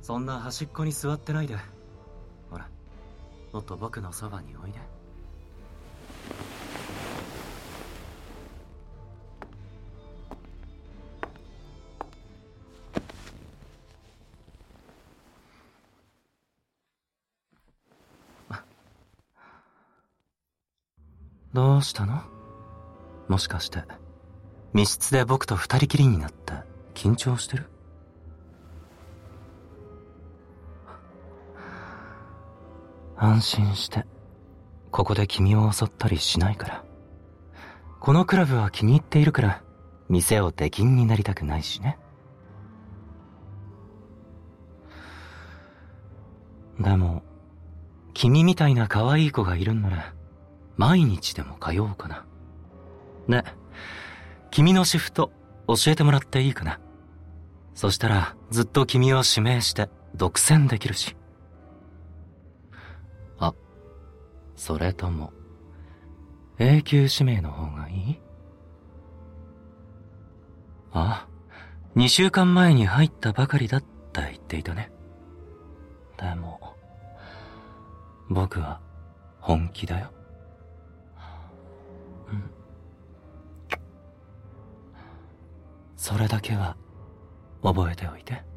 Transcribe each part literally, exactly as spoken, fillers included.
そんな端っこに座ってないで。ほら、もっと僕のそばにおいで。どうしたの？もしかして密室で僕と二人きりになって緊張してる？安心して、ここで君を襲ったりしないから。このクラブは気に入っているから店を出禁になりたくないしね。でも君みたいな可愛い子がいるんなら毎日でも通おうかな。ね、君のシフト教えてもらっていいかな。そしたらずっと君を指名して独占できるし。あ、それとも永久指名の方がいい？ああ、にしゅうかんまえに入ったばかりだって言っていたね。でも僕は本気だよ。うん。それだけは覚えておいて。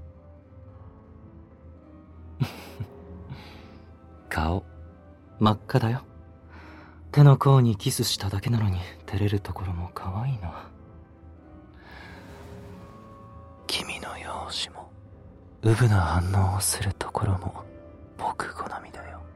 顔真っ赤だよ。手の甲にキスしただけなのに照れるところも可愛いな。君の容姿もうぶな反応をするところも僕好みだよ。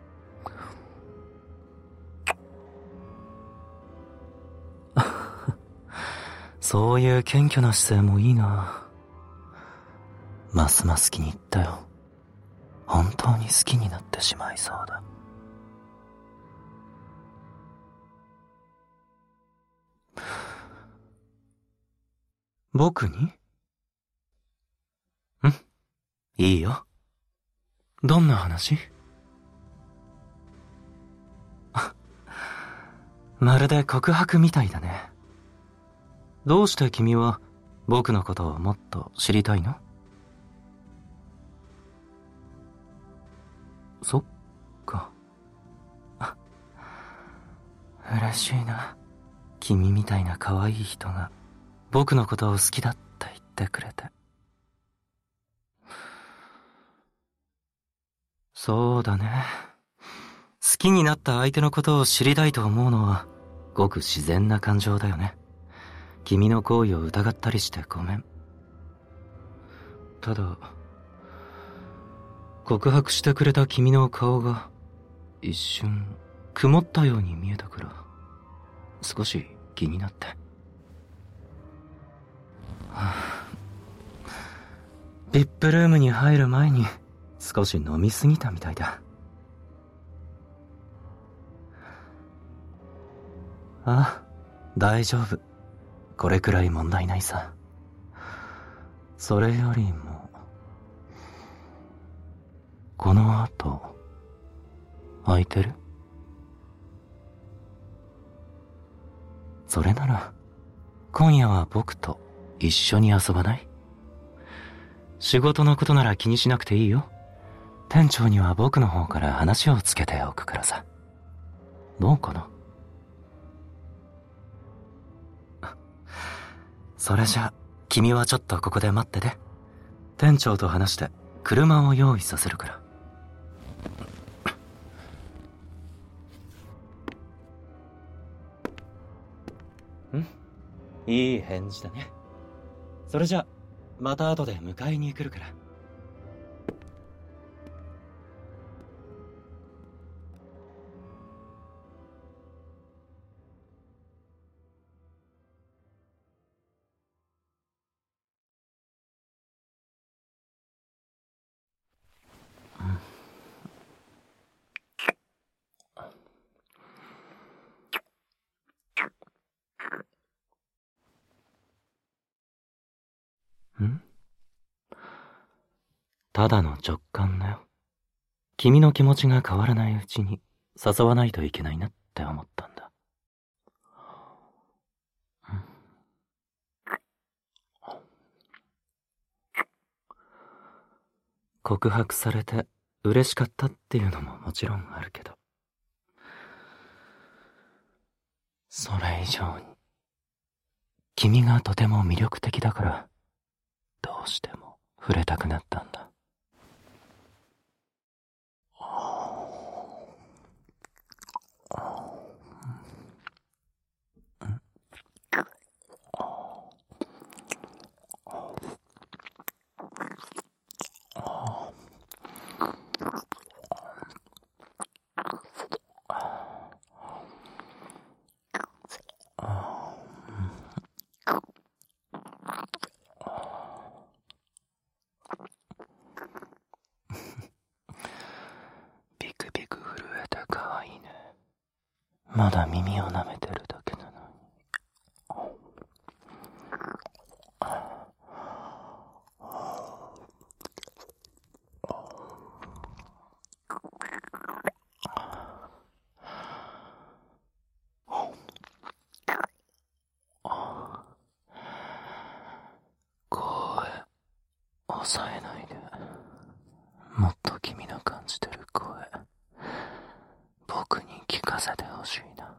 そういう謙虚な姿勢もいいな。ますます気に入ったよ。本当に好きになってしまいそうだ。僕に？ん？いいよ。どんな話？まるで告白みたいだね。どうして君は僕のことをもっと知りたいの？そっか。嬉しいな。君みたいな可愛い人が僕のことを好きだって言ってくれて。そうだね。好きになった相手のことを知りたいと思うのはごく自然な感情だよね。君の行為を疑ったりしてごめん。ただ告白してくれた君の顔が一瞬曇ったように見えたから少し気になって、はあ、ブイアイピー ルームに入る前に少し飲みすぎたみたいだ。ああ、大丈夫。これくらい問題ないさ。それよりもこの後空いてる？それなら今夜は僕と一緒に遊ばない？仕事のことなら気にしなくていいよ。店長には僕の方から話をつけておくからさ。どうかな？それじゃ君はちょっとここで待ってて。店長と話して車を用意させるから。ん？いい返事だね。それじゃまた後で迎えに来るから。ん？ただの直感だよ。君の気持ちが変わらないうちに誘わないといけないなって思ったんだ。 告白されて嬉しかったっていうのももちろんあるけど、それ以上に君がとても魅力的だから、どうしても触れたくなったんだ。ビクビク震えて可愛いね。まだ耳を舐めてるだけなのに。声抑えないで。もっと君の感じてる声、僕に聞かせてほしいな。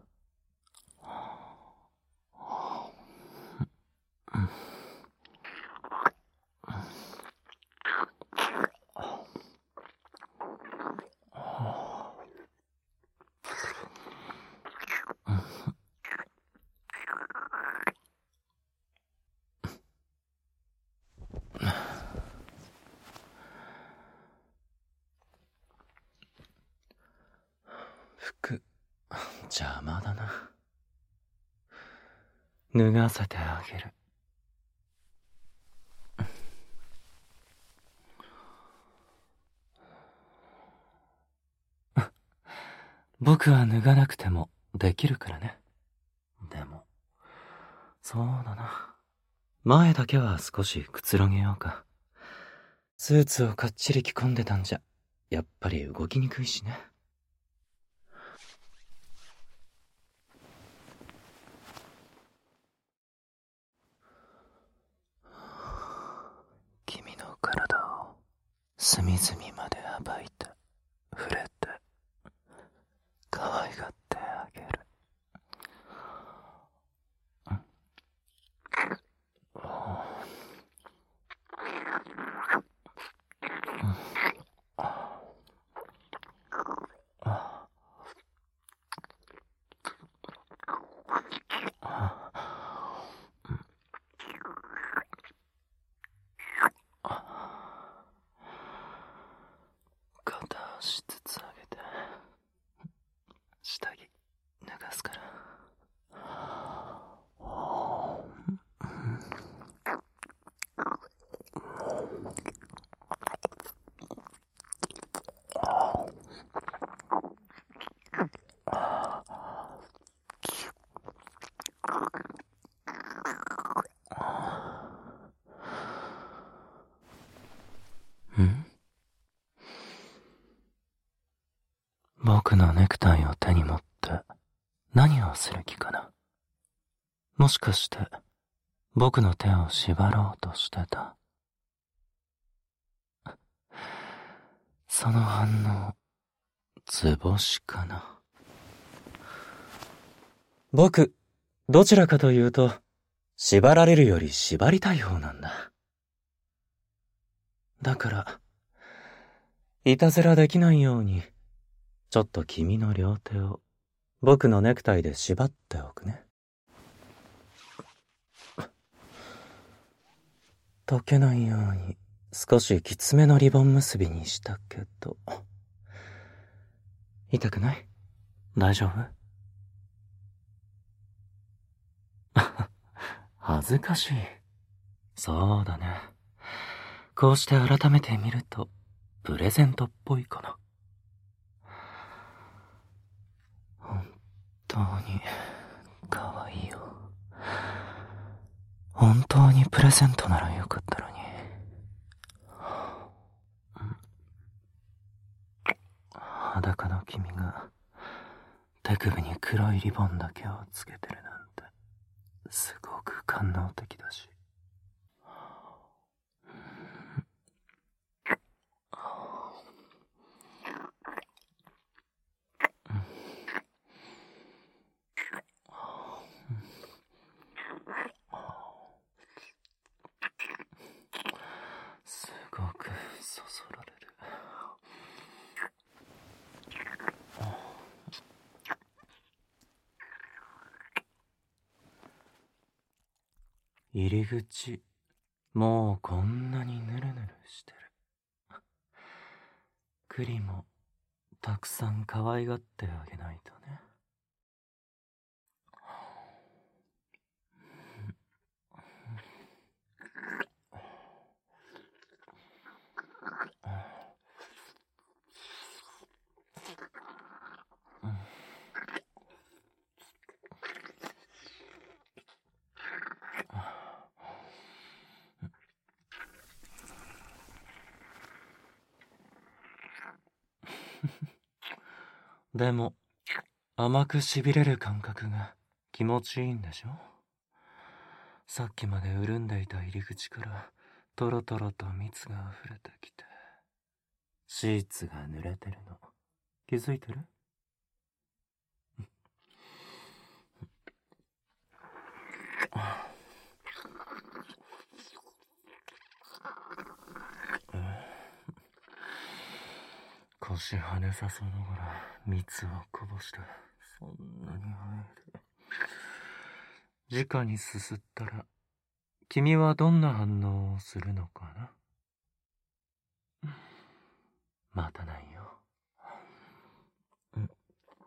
服、邪魔だな。脱がせてあげる。僕は脱がなくてもできるからね。でも、そうだな。前だけは少しくつろげようか。スーツをかっちり着込んでたんじゃ、やっぱり動きにくいしね。君の体を隅々まで暴いて、触れて、可愛がってあげる。片足ずつ上げて、下着脱がすから。ん？僕のネクタイを手に持って何をする気かな。もしかして僕の手を縛ろうとしてた。その反応、図星かな。僕、どちらかというと、縛られるより縛りたい方なんだ。だから、いたずらできないように、ちょっと君の両手を僕のネクタイで縛っておくね。溶けないように少しきつめのリボン結びにしたけど。痛くない？大丈夫？恥ずかしい。そうだね。こうして改めて見ると、プレゼントっぽいかな。本当に、可愛いよ。本当にプレゼントならよかったのに。裸の君が手首に黒いリボンだけをつけてるなんてすごく官能的だし。 入り口、もうこんなにぬるぬるしてる。クリもたくさん可愛がってあげないとね。でも甘くしびれる感覚が気持ちいいんでしょ。さっきまで潤んでいた入り口からトロトロと蜜が溢れてきて、シーツが濡れてるの気づいてる？腰跳ねさそうながら蜜をこぼして、そんなに入る。直にすすったら君はどんな反応をするのかな。待たないよ。うん。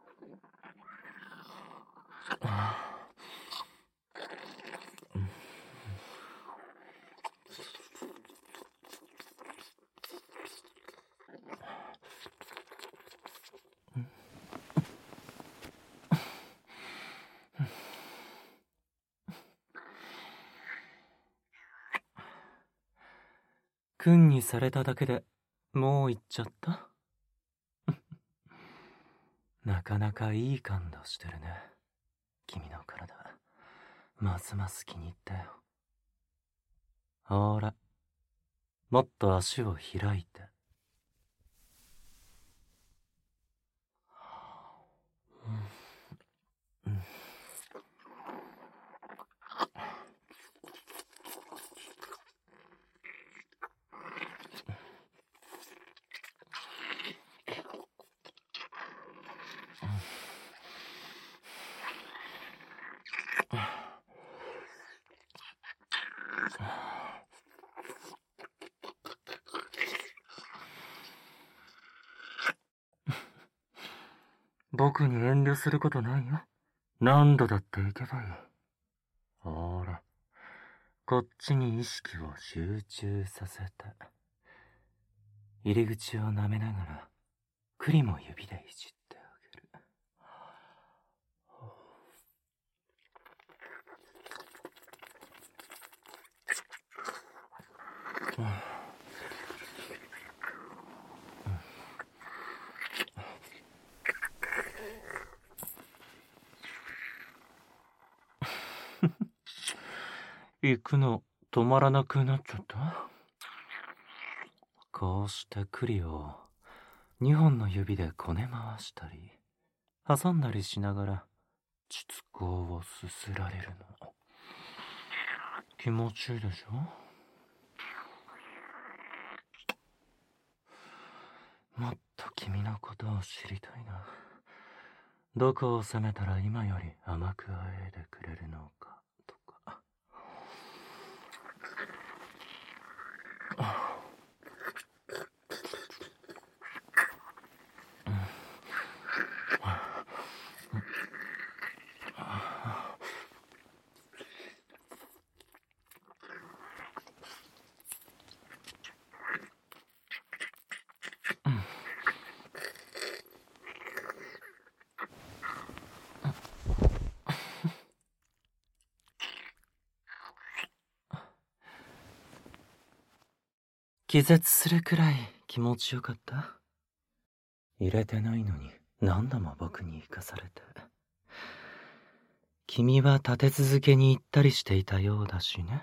君にされただけでもう行っちゃった？なかなかいい感度してるね。君の体、ますます気に入ったよ。ほら、もっと足を開いて。うんうん僕に遠慮することないよ。何度だって行けばいい。ほら、こっちに意識を集中させて。入り口を舐めながら栗も指でいじってあげる。行くの止まらなくなっちゃった。こうして栗を二本の指でこね回したり挟んだりしながら膣口をすすられるの気持ちいいでしょ。もっと君のことを知りたいな。どこを責めたら今より甘くあえいでくれるのかとか。気絶するくらい気持ちよかった。入れてないのに何度も僕に生かされて。君は立て続けに行ったりしていたようだしね。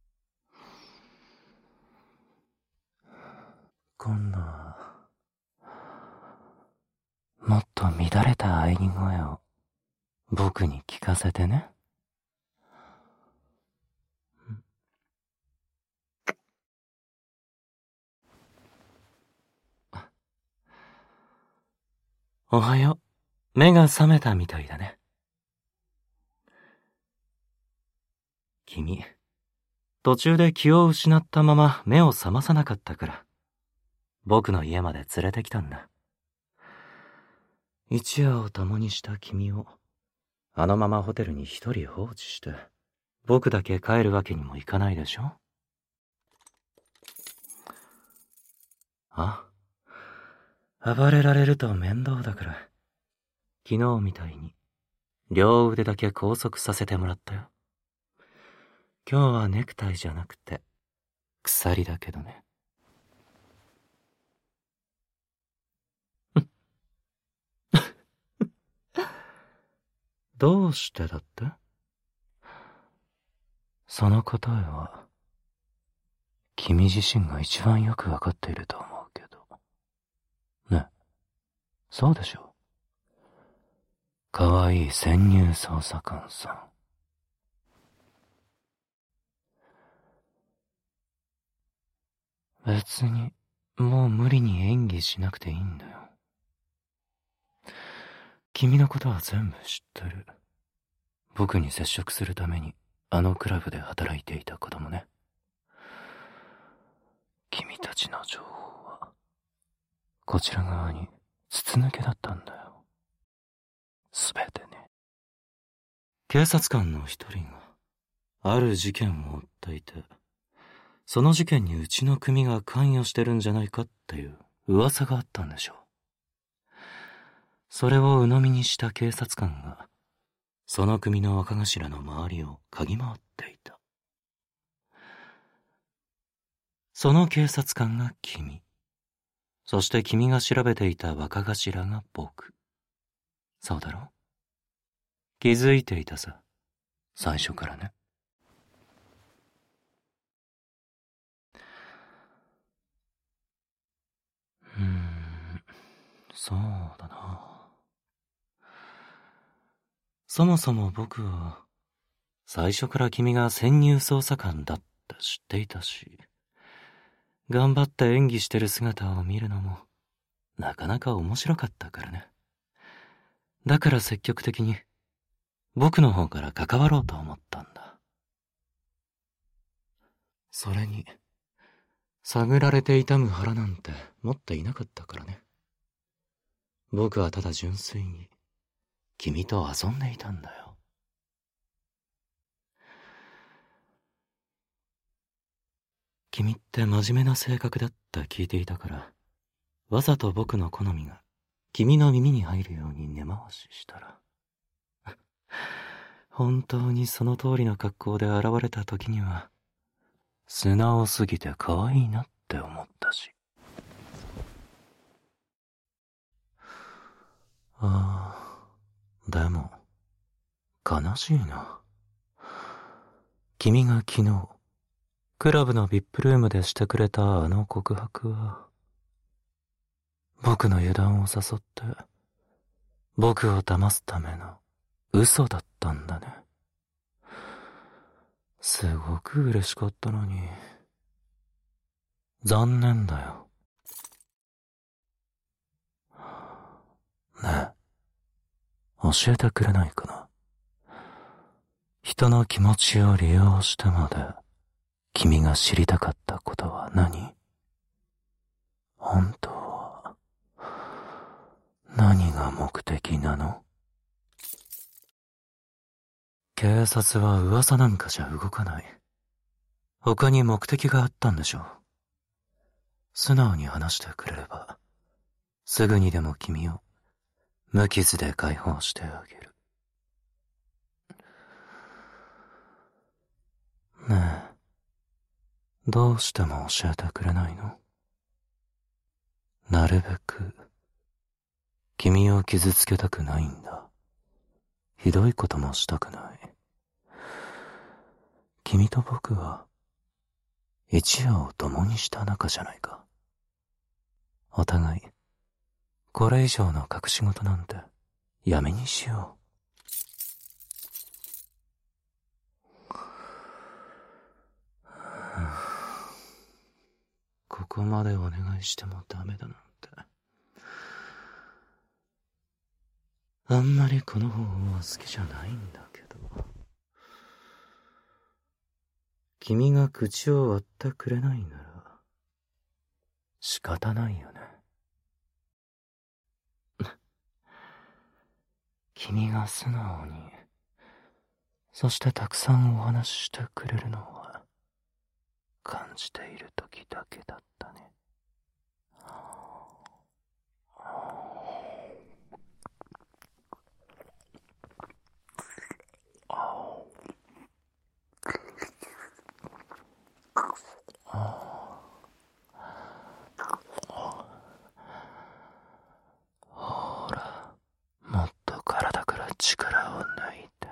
今度はもっと乱れた喘ぎ声を僕に聞かせてね。おはよう。目が覚めたみたいだね。君、 途中で気を失ったまま目を覚まさなかったから、僕の家まで連れてきたんだ。一夜を共にした君を、あのままホテルに一人放置して、僕だけ帰るわけにもいかないでしょ？あ、暴れられると面倒だから、昨日みたいに、両腕だけ拘束させてもらったよ。今日はネクタイじゃなくて、鎖だけどね。どうしてだって？その答えは、君自身が一番よくわかっていると思うけど。ね、そうでしょう。かわいい潜入捜査官さん。別に、もう無理に演技しなくていいんだよ。君のことは全部知ってる。僕に接触するために、あのクラブで働いていた子供ね。君たちの情報は、こちら側に筒抜けだったんだよ。すべてね。警察官の一人が、ある事件を追っていて、その事件にうちの組が関与してるんじゃないかっていう噂があったんでしょう。それを鵜呑みにした警察官が、その組の若頭の周りを嗅ぎ回っていた。その警察官が君。そして君が調べていた若頭が僕。そうだろ？気づいていたさ。最初からね。うーん、そうだな。そもそも僕は、最初から君が潜入捜査官だって知っていたし、頑張って演技してる姿を見るのも、なかなか面白かったからね。だから積極的に、僕の方から関わろうと思ったんだ。それに、探られて痛む腹なんて持っていなかったからね。僕はただ純粋に、君と遊んでいたんだよ。君って真面目な性格だって聞いていたから、わざと僕の好みが君の耳に入るように根回ししたら、本当にその通りの格好で現れた時には、素直すぎて可愛いなって思ったし。ああ、でも、悲しいな。君が昨日、クラブの ブイアイピー ルームでしてくれたあの告白は、僕の油断を誘って、僕を騙すための嘘だったんだね。すごく嬉しかったのに、残念だよ。ねえ、教えてくれないかな。人の気持ちを利用してまで、君が知りたかったことは何？本当は、何が目的なの？警察は噂なんかじゃ動かない。他に目的があったんでしょう。素直に話してくれれば、すぐにでも君を無傷で解放してあげる。ねえ、どうしても教えてくれないの？なるべく、君を傷つけたくないんだ。ひどいこともしたくない。君と僕は、一夜を共にした仲じゃないか。お互い、これ以上の隠し事なんて、やめにしよう。ここまでお願いしてもダメだなんて。あんまりこの方法は好きじゃないんだけど。 君が口を割ってくれないなら仕方ないよね。君が素直に、そしてたくさんお話ししてくれるのは感じている時だけだったね。ほら、もっと体から力を抜いて、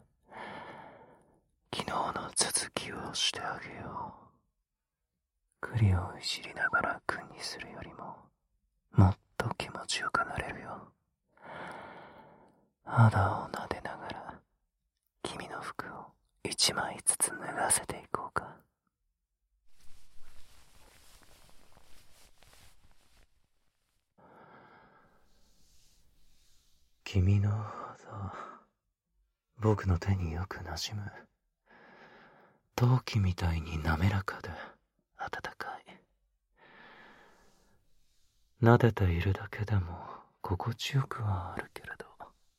昨日の続きをしてあげよう。栗をいじりながら君にするよりも、もっと気持ちよくなれるよ。肌を撫でながら、君の服を一枚ずつ脱がせていこうか。君の肌、僕の手によく馴染む。陶器みたいに滑らかで温かい。撫でているだけでも心地よくはあるけれど、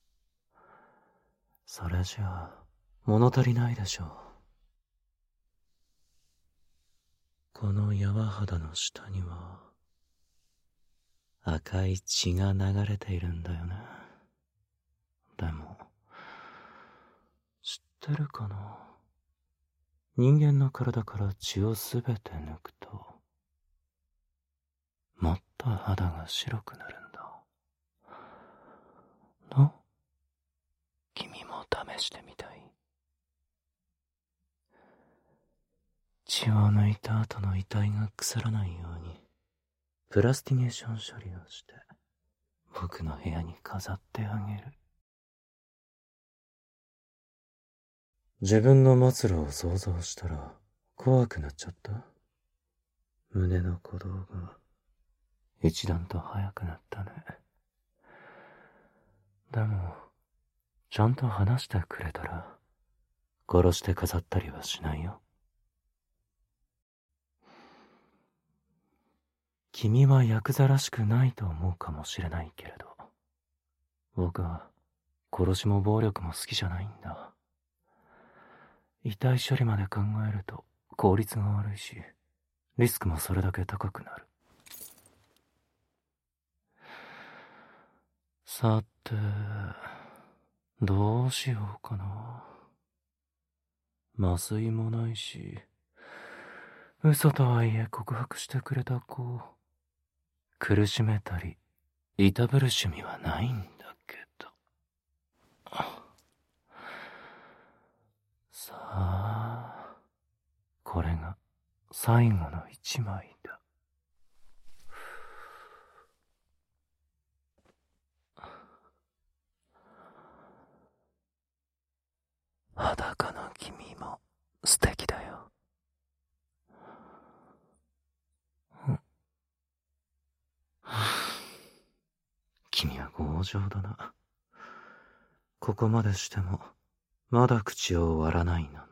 それじゃあ物足りないでしょう。この柔肌の下には赤い血が流れているんだよね。でも知ってるかな、人間の体から血をすべて抜くともっと肌が白くなるんだ。の？君も試してみたい？血を抜いた後の遺体が腐らないようにプラスティネーション処理をして僕の部屋に飾ってあげる。自分の末路を想像したら怖くなっちゃった。胸の鼓動が一段と速くなったね。でもちゃんと話してくれたら殺して飾ったりはしないよ。君はヤクザらしくないと思うかもしれないけれど、僕は殺しも暴力も好きじゃないんだ。遺体処理まで考えると効率が悪いし、リスクもそれだけ高くなる。さて、どうしようかな。麻酔もないし、嘘とはいえ告白してくれた子、苦しめたりいたぶる趣味はないんだけど。さあ、これが最後の一枚だ。裸の君も素敵だよ。君は強情だな。ここまでしてもまだ口を割らないなんて。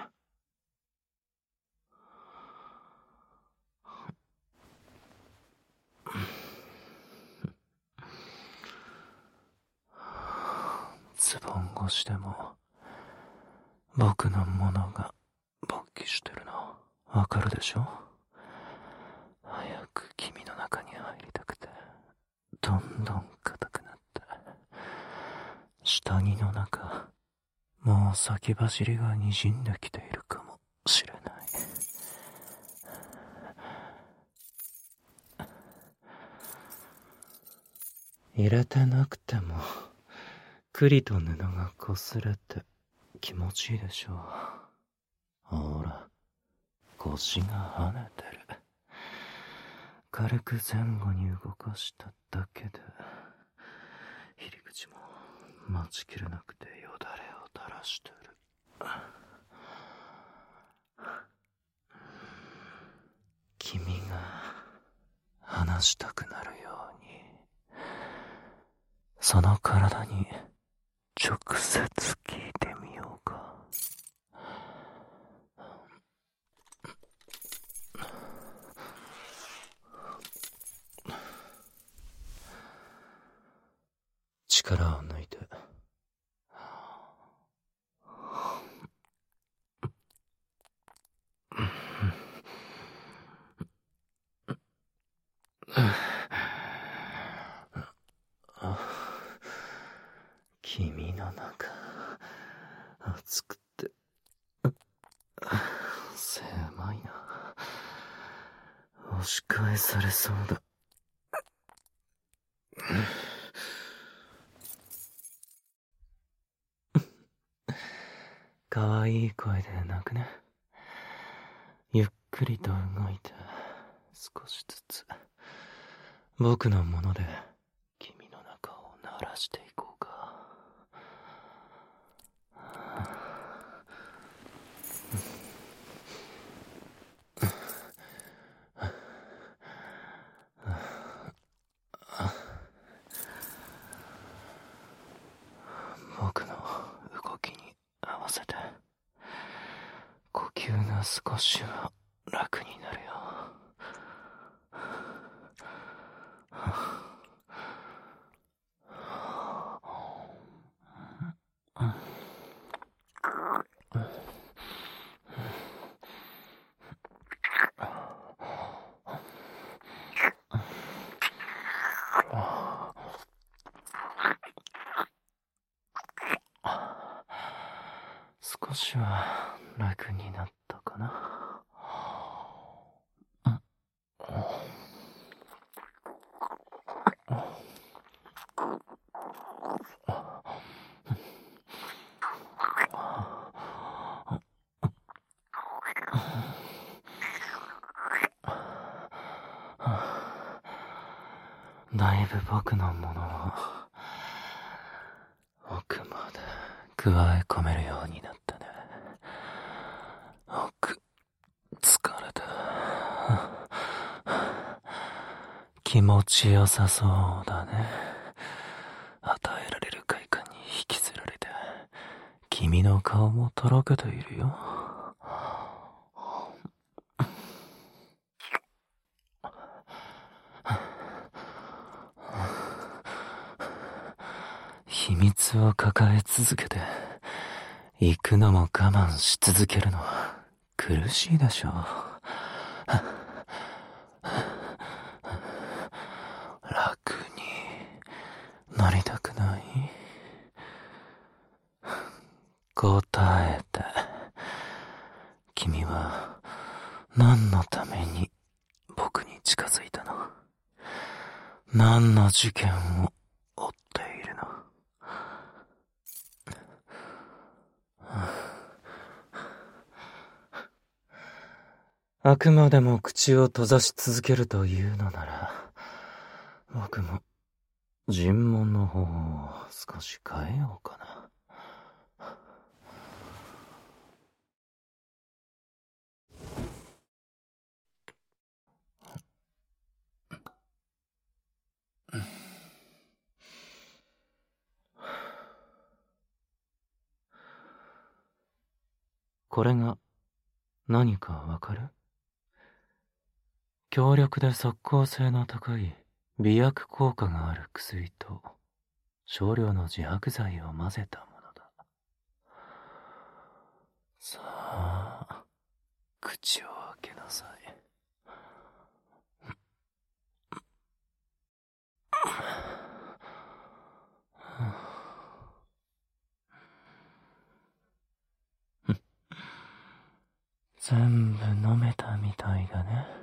ズボン越しでも僕のものが勃起してるのわかるでしょ。早く君の中に入りたくてどんどん硬くなって、下着の中もう先走りが滲んできているかもしれない。入れてなくても栗と布が擦れて気持ちいいでしょう。ほら、腰が跳ねてる。軽く前後に動かしただけで入り口も待ちきれなくてよだれを垂らしてる。君が話したくなるようにその体に直接聞いてみようか。 君の中、熱くて、狭いな。押し返されそうだ。かわいい声で泣くね。ゆっくりと動いて、少しずつ、僕のもので、君の中を鳴らしていこうか。僕の動きに合わせて、呼吸が少しは楽になるよ。少しは楽になったかな。だいぶ僕のものを奥まで加え込めるようになったね。奥、疲れた。気持ちよさそうだね。与えられる快感に引きずられて、君の顔もとろけているよ。秘密を抱え続けて、行くのも我慢し続けるのは苦しいでしょう。楽になりたくない？答えて。君は何のために僕に近づいたの？何の事件を追っているの？あくまでも口を閉ざし続けるというのなら、僕も尋問の方を少し変えようかな。これが何かわかる？強力で即効性の高い美薬効果がある薬と少量の自白剤を混ぜたものだ。さあ、口を開けなさい。全部飲めたみたいだね。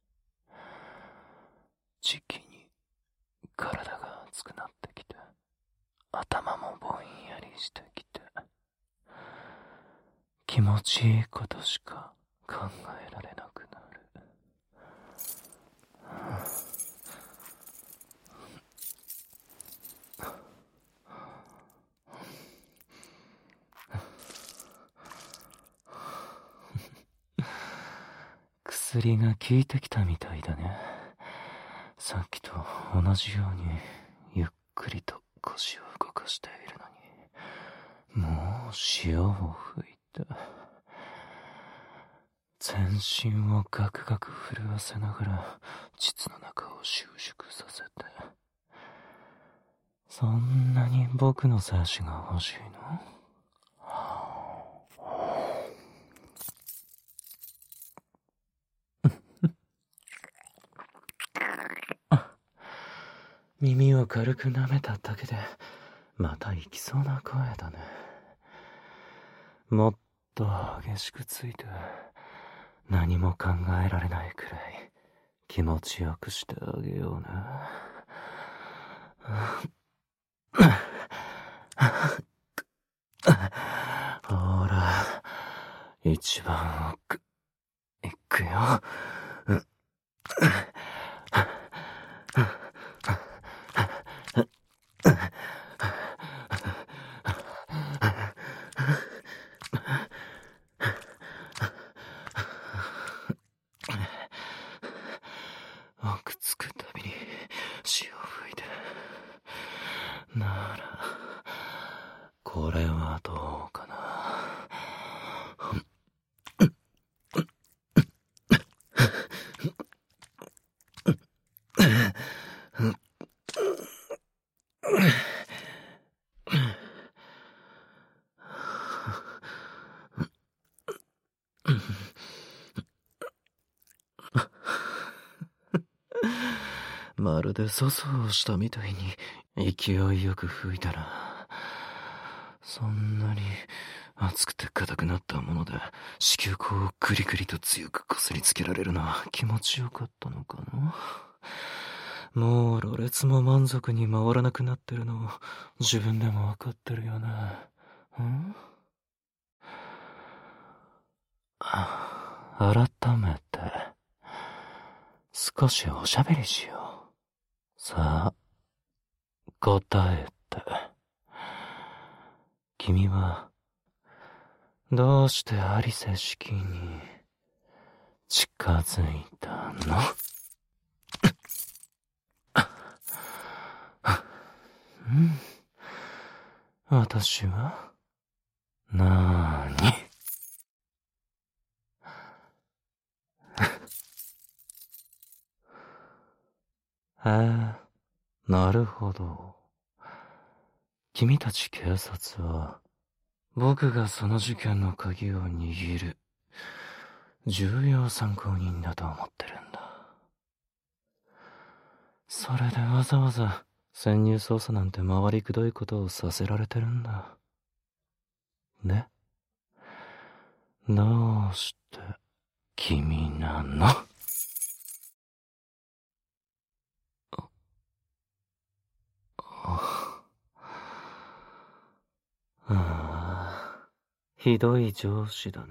じきに体が熱くなってきて、頭もぼんやりしてきて、気持ちいいことしか考えられなくなる。薬が効いてきたみたいだね。さっきと同じようにゆっくりと腰を動かしているのに、もう潮を吹いて、全身をガクガク震わせながら膣の中を収縮させて。そんなに僕の精子が欲しいの？耳を軽く舐めただけでまた行きそうな声だね。もっと激しくついて、何も考えられないくらい気持ちよくしてあげような。ほら、一番奥、行くよ。奥つくたびに潮吹いて。なら、これはどうかな。まるで粗相をしたみたいに勢いよく吹いたら、そんなに熱くて硬くなったもので子宮口をグリグリと強くこすりつけられるのは気持ちよかったのかな。もうろれつも満足に回らなくなってるのを自分でも分かってるよね。ん？改めて少しおしゃべりしよう。さあ、答えて。君はどうしてアリセ式に近づいたの？うん。私はなーに？へえ、なるほど。君たち警察は僕がその事件の鍵を握る重要参考人だと思ってるんだ。それでわざわざ潜入捜査なんて回りくどいことをさせられてるんだ。ね。どうして君なの？ああ、ひどい上司だね。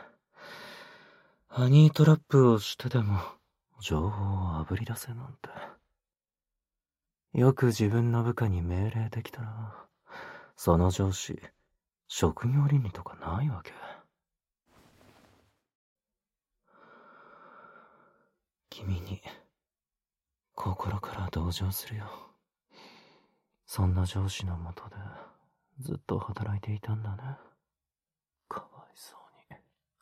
ハニートラップをしてでも情報をあぶり出せなんて。よく自分の部下に命令できたな。その上司、職業倫理とかないわけ。君に心から同情するよ。そんな上司のもとでずっと働いていたんだね。かわいそうに。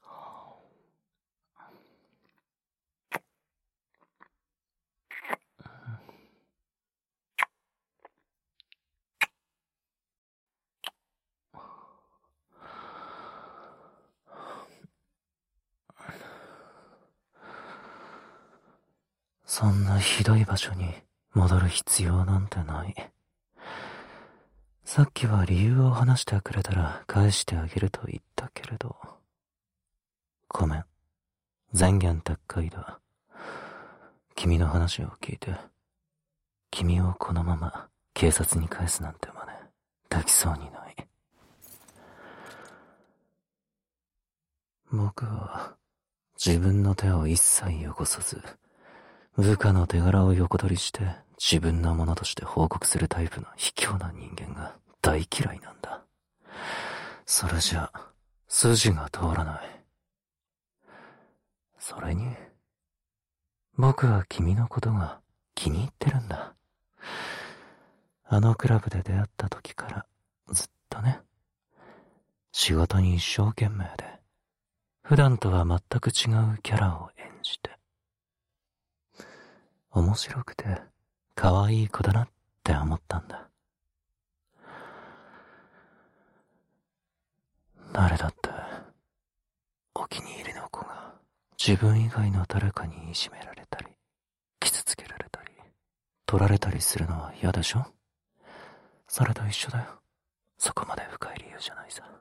そんなひどい場所に戻る必要なんてない。さっきは理由を話してくれたら返してあげると言ったけれど。ごめん。前言撤回だ。君の話を聞いて、君をこのまま警察に返すなんて真似、できそうにない。僕は自分の手を一切汚さず、部下の手柄を横取りして自分のものとして報告するタイプの卑怯な人間が大嫌いなんだ。それじゃ筋が通らない。それに僕は君のことが気に入ってるんだ。あのクラブで出会った時からずっとね。仕事に一生懸命で普段とは全く違うキャラを演じて、面白くて可愛い子だなって思ったんだ。誰だってお気に入りの子が自分以外の誰かにいじめられたり傷つけられたり取られたりするのは嫌でしょ？ それと一緒だよ。そこまで深い理由じゃないさ。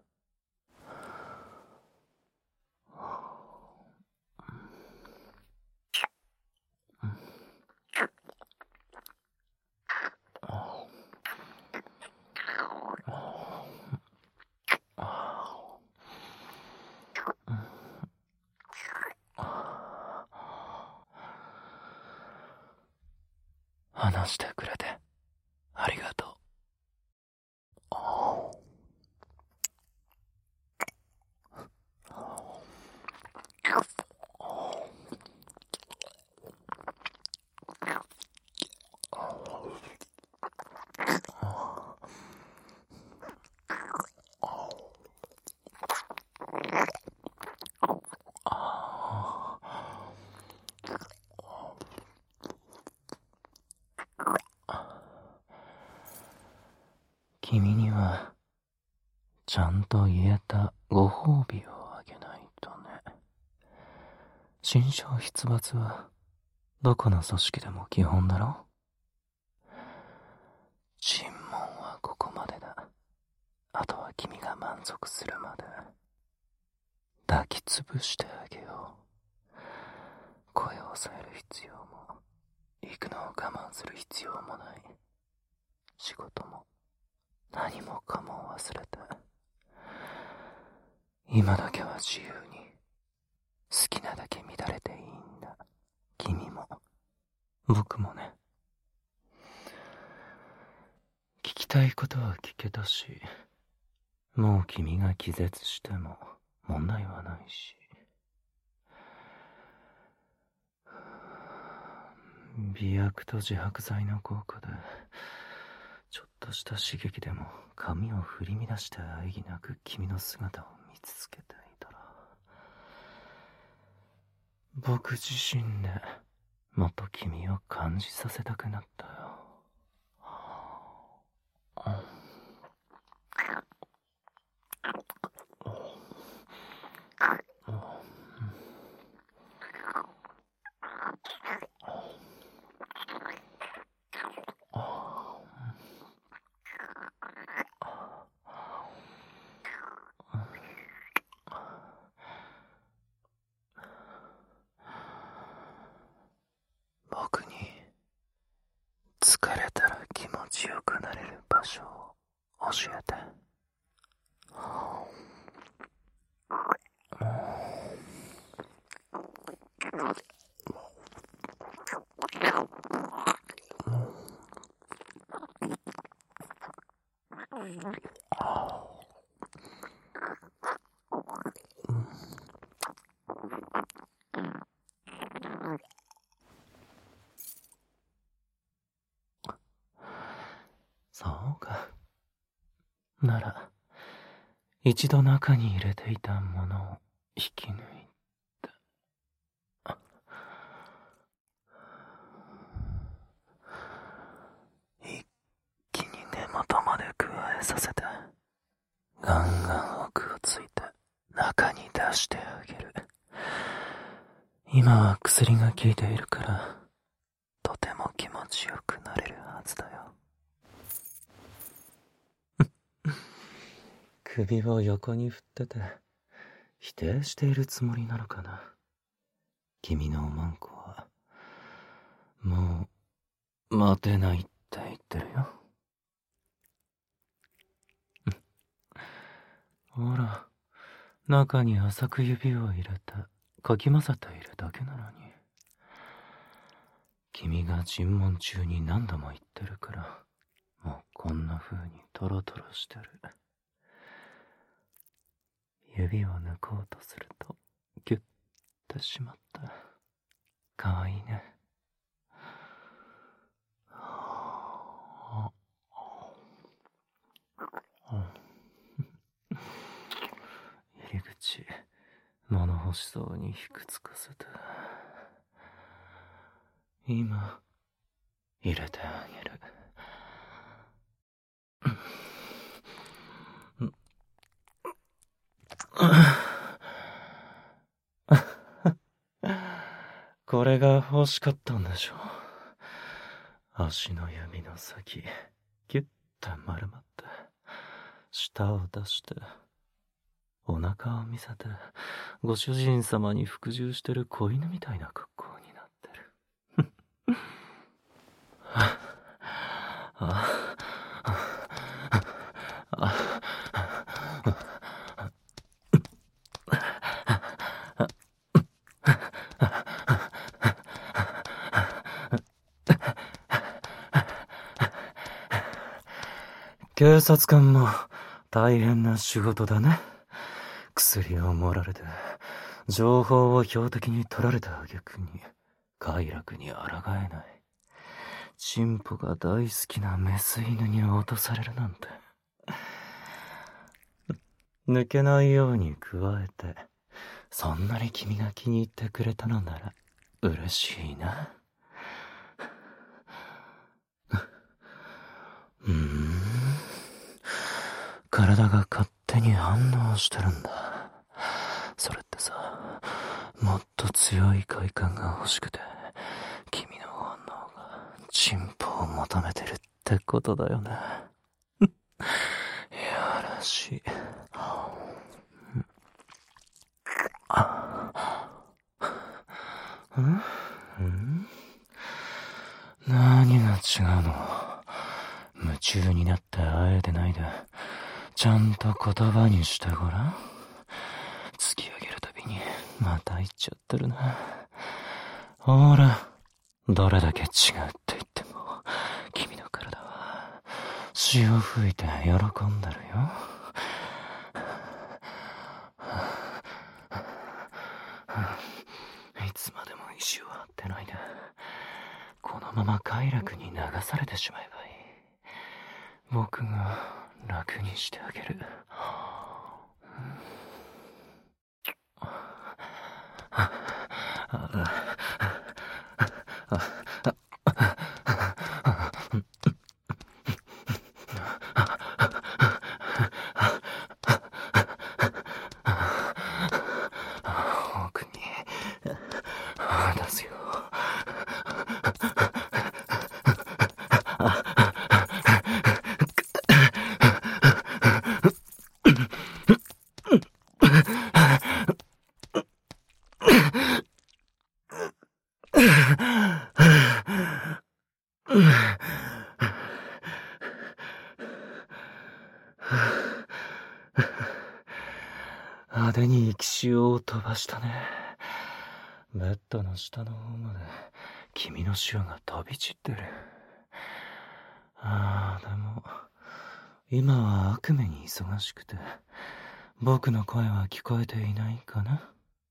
話してくれてありがとう。君にはちゃんと言えたご褒美をあげないとね。心象出没はどこの組織でも基本だろ。尋問はここまでだ。あとは君が満足するまで抱きつぶしてあげよう。声を抑える必要も行くのを我慢する必要もない。仕事も何もかも忘れて今だけは自由に好きなだけ乱れていいんだ。君も僕もね。聞きたいことは聞けたし、もう君が気絶しても問題はないし、媚薬と自白剤の効果でちょっとした刺激でも髪を振り乱して愛義なく君の姿を見続けていたら、僕自身でもっと君を感じさせたくなったよ。僕に疲れたら気持ちよくなれる場所を教えて。そうか。なら、一度中に入れていたものを引き抜いて。一気に根元まで加えさせて、ガンガン奥をついて中に出してあげる。今は薬が効いているから、とても気持ちよくなれるはずだよ。首を横に振ってて否定しているつもりなのかな。君のおまんこはもう待てないって言ってるよ。ほら、中に浅く指を入れてかき混ぜているだけなのに。君が尋問中に何度も言ってるから、もうこんな風にトロトロしてる。指を抜こうとするとギュッてしまった。かわいいね。入り口、物欲しそうに引くつかせて、今入れてあげる。これが欲しかったんでしょ。足の指の先、ギュッって丸まって、舌を出して、お腹を見せて、ご主人様に服従してる子犬みたいな格好になってる。ああ警察官も大変な仕事だね。薬を盛られて、情報を標的に取られた挙句に、快楽に抗えない。チンポが大好きなメス犬に落とされるなんて。抜けないように加えて、そんなに君が気に入ってくれたのなら嬉しいな。うーん、体が勝手に反応してるんだ。それってさ、もっと強い快感が欲しくて、君の本能がチンポを求めてるってことだよね。いやらしい。んん何が違うの？夢中になってあえてないで、ちゃんと言葉にしてごらん。突き上げるたびにまた言っちゃってるな。ほら、どれだけ違うって言っても、君の体は潮吹いて喜んでるよ。いつまでも意地を張ってないで、このまま快楽に流されてしまえばいい。僕が楽にしてあげる。奥に出すよ。派手に息潮を飛ばしたね。ベッドの下の方まで君の潮が飛び散ってる。ああ、でも今は悪夢に忙しくて、僕の声は聞こえていないかな。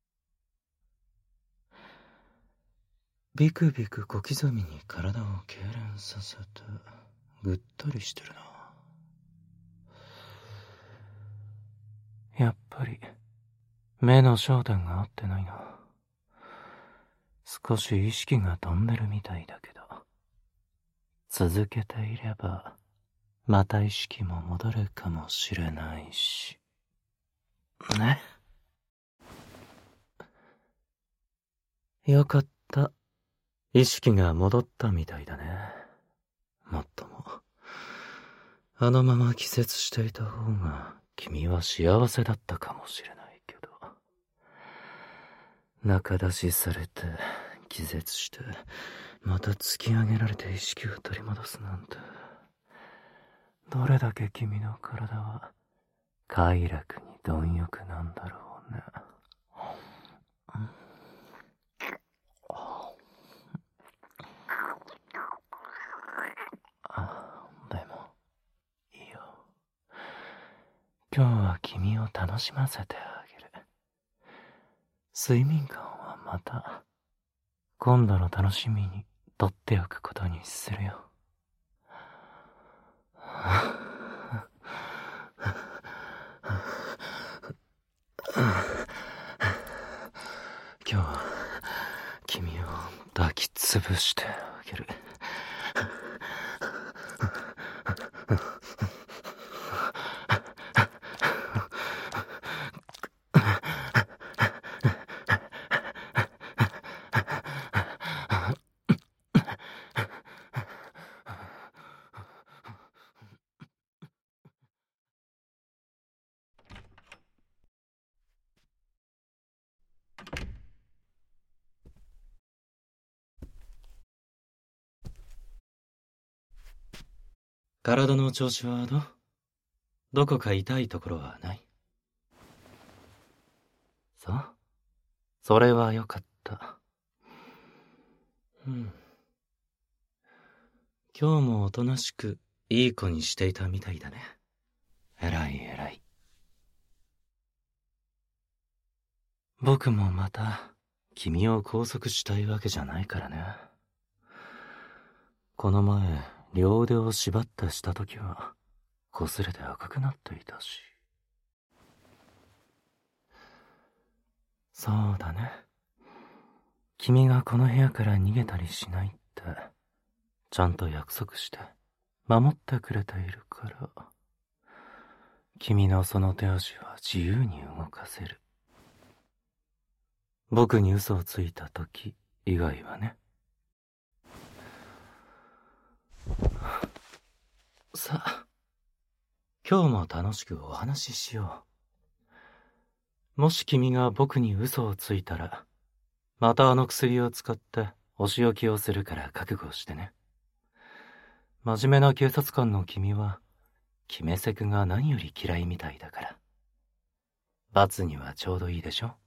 ビクビク小刻みに体を痙攣させて、ぐったりしてるな。やっぱり目の焦点が合ってないな。少し意識が飛んでるみたいだけど、続けていればまた意識も戻るかもしれないしね。よかった、意識が戻ったみたいだね。もっともあのまま気絶していた方が君は幸せだったかもしれないけど、中出しされて気絶してまた突き上げられて意識を取り戻すなんて、どれだけ君の体は快楽に貪欲なんだろうね。でもいいよ、今日は君を楽しませてあげる。睡眠感はまた今度の楽しみにとっておくことにするよ。今日は君を抱きつぶしてあげる。 体の調子はどう？どこか痛いところはない？そう。それはよかった。うん。今日もおとなしくいい子にしていたみたいだね。偉い偉い。僕もまた君を拘束したいわけじゃないからね。この前両腕を縛ってした時は擦れて赤くなっていたし。そうだね。君がこの部屋から逃げたりしないってちゃんと約束して守ってくれているから、君のその手足は自由に動かせる。僕に嘘をついた時以外はね。さあ、今日も楽しくお話ししよう。もし君が僕に嘘をついたら、またあの薬を使ってお仕置きをするから覚悟してね。真面目な警察官の君は、決めセクが何より嫌いみたいだから。罰にはちょうどいいでしょ。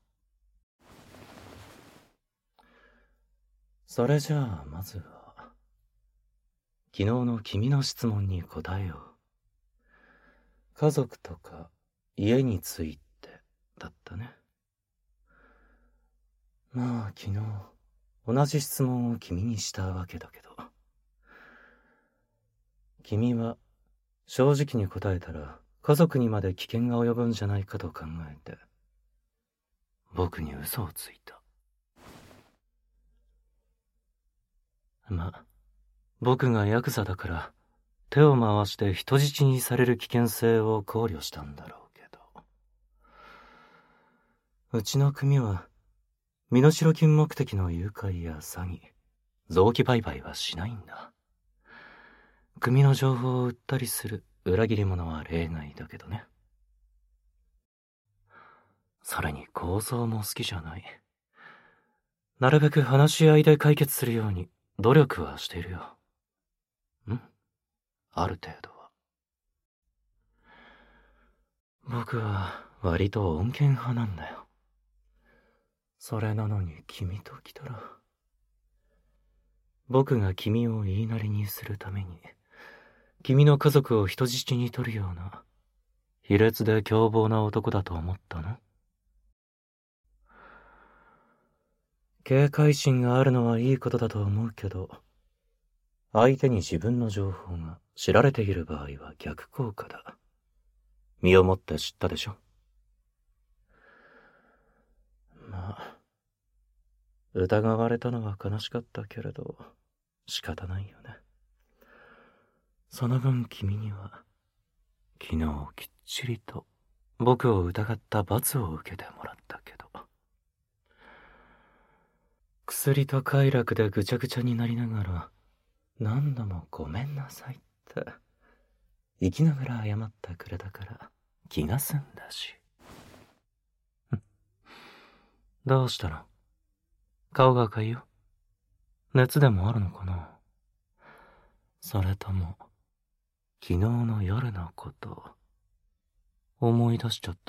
それじゃあまずは、昨日の君の質問に答えよう。家族とか家についてだったね。まあ昨日同じ質問を君にしたわけだけど、君は正直に答えたら家族にまで危険が及ぶんじゃないかと考えて僕に嘘をついた。まあ僕がヤクザだから手を回して人質にされる危険性を考慮したんだろうけど、うちの組は身代金目的の誘拐や詐欺、臓器売買はしないんだ。組の情報を売ったりする裏切り者は例外だけどね。それに構造も好きじゃない。なるべく話し合いで解決するように努力はしているよ。ん？ある程度は。僕は割と穏健派なんだよ。それなのに君と来たら、僕が君を言いなりにするために君の家族を人質に取るような卑劣で凶暴な男だと思ったの？警戒心があるのはいいことだと思うけど、相手に自分の情報が知られている場合は逆効果だ。身をもって知ったでしょ。まあ、疑われたのは悲しかったけれど、仕方ないよね。その分君には、昨日きっちりと僕を疑った罰を受けてもらったけど、薬と快楽でぐちゃぐちゃになりながら、何度もごめんなさいって、生きながら謝ってくれたから気が済んだし。どうしたの？顔が赤いよ。熱でもあるのかな？それとも、昨日の夜のこと、思い出しちゃった？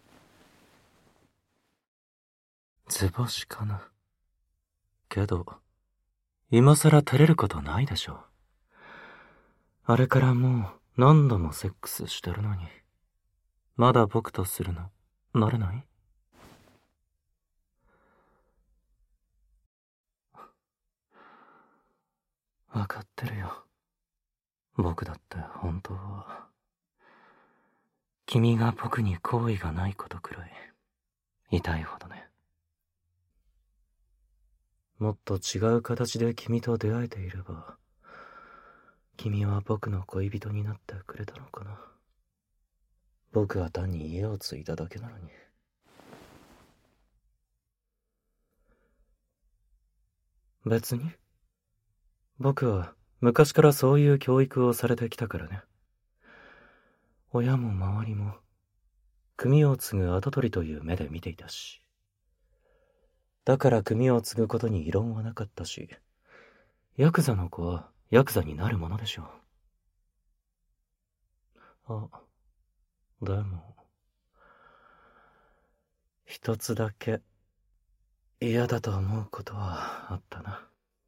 図星かな。けど、今さら照れることないでしょ。あれからもう何度もセックスしてるのに、まだ僕とするの、慣れない？わかってるよ。僕だって本当は、君が僕に好意がないことくらい、痛いほどね。もっと違う形で君と出会えていれば、君は僕の恋人になってくれたのかな。僕は単に家を継いだだけなのに。別に。僕は昔からそういう教育をされてきたからね。親も周りも、組を継ぐ跡取りという目で見ていたし。だから組を継ぐことに異論はなかったし、ヤクザの子はヤクザになるものでしょう。 あ、でも、一つだけ嫌だと思うことはあったな。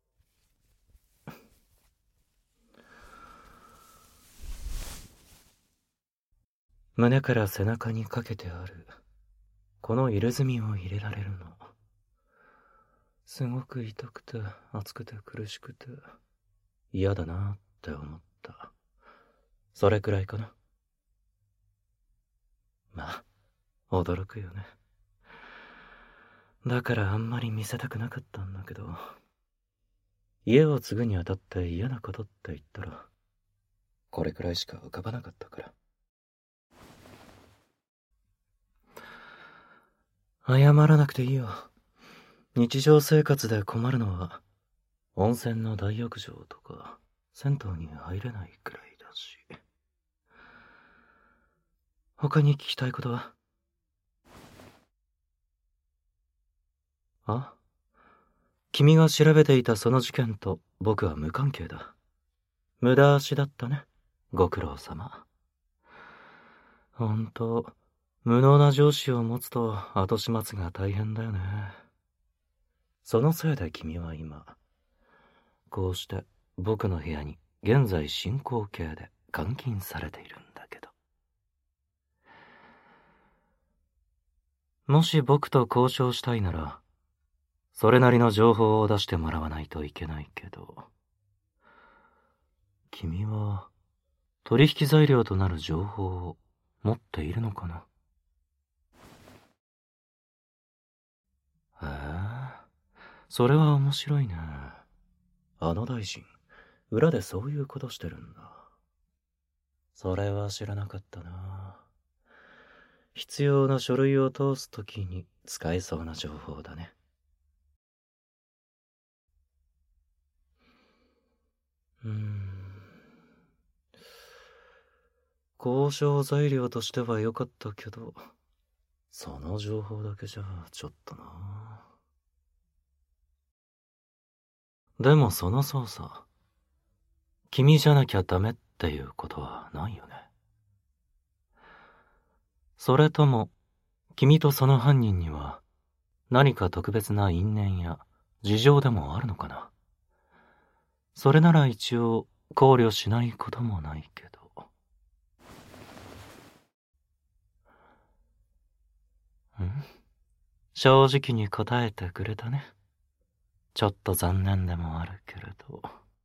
胸から背中にかけてあるこの入れ墨を入れられるの、すごく痛くて熱くて苦しくて嫌だなって思った。それくらいかな。まあ驚くよね。だからあんまり見せたくなかったんだけど、家を継ぐにあたって嫌なことって言ったらこれくらいしか浮かばなかったから。謝らなくていいよ。日常生活で困るのは温泉の大浴場とか銭湯に入れないくらいだし。他に聞きたいことは？あ？君が調べていたその事件と僕は無関係だ。無駄足だったね。ご苦労様。ほんと、無能な上司を持つと後始末が大変だよね。そのせいで君は今、こうして僕の部屋に現在進行形で監禁されているんだけど。もし僕と交渉したいなら、それなりの情報を出してもらわないといけないけど、君は取引材料となる情報を持っているのかな？へえ、それは面白いね。あの大臣、裏でそういうことしてるんだ。それは知らなかったな。必要な書類を通すときに使えそうな情報だね。うーん。交渉材料としては良かったけど、その情報だけじゃちょっとな。でもその捜査、君じゃなきゃダメっていうことはないよね。それとも、君とその犯人には何か特別な因縁や事情でもあるのかな。それなら一応考慮しないこともないけど。ん？正直に答えてくれたね。ちょっと残念でもあるけれど。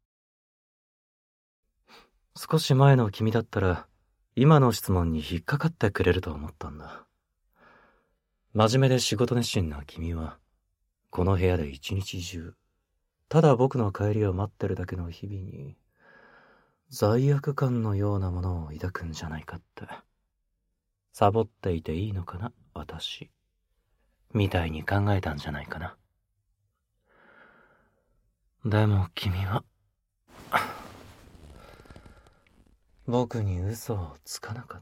少し前の君だったら今の質問に引っかかってくれると思ったんだ。真面目で仕事熱心な君はこの部屋で一日中ただ僕の帰りを待ってるだけの日々に罪悪感のようなものを抱くんじゃないかって。サボっていていいのかな、私みたいに考えたんじゃないかな。でも君は僕に嘘をつかなかった。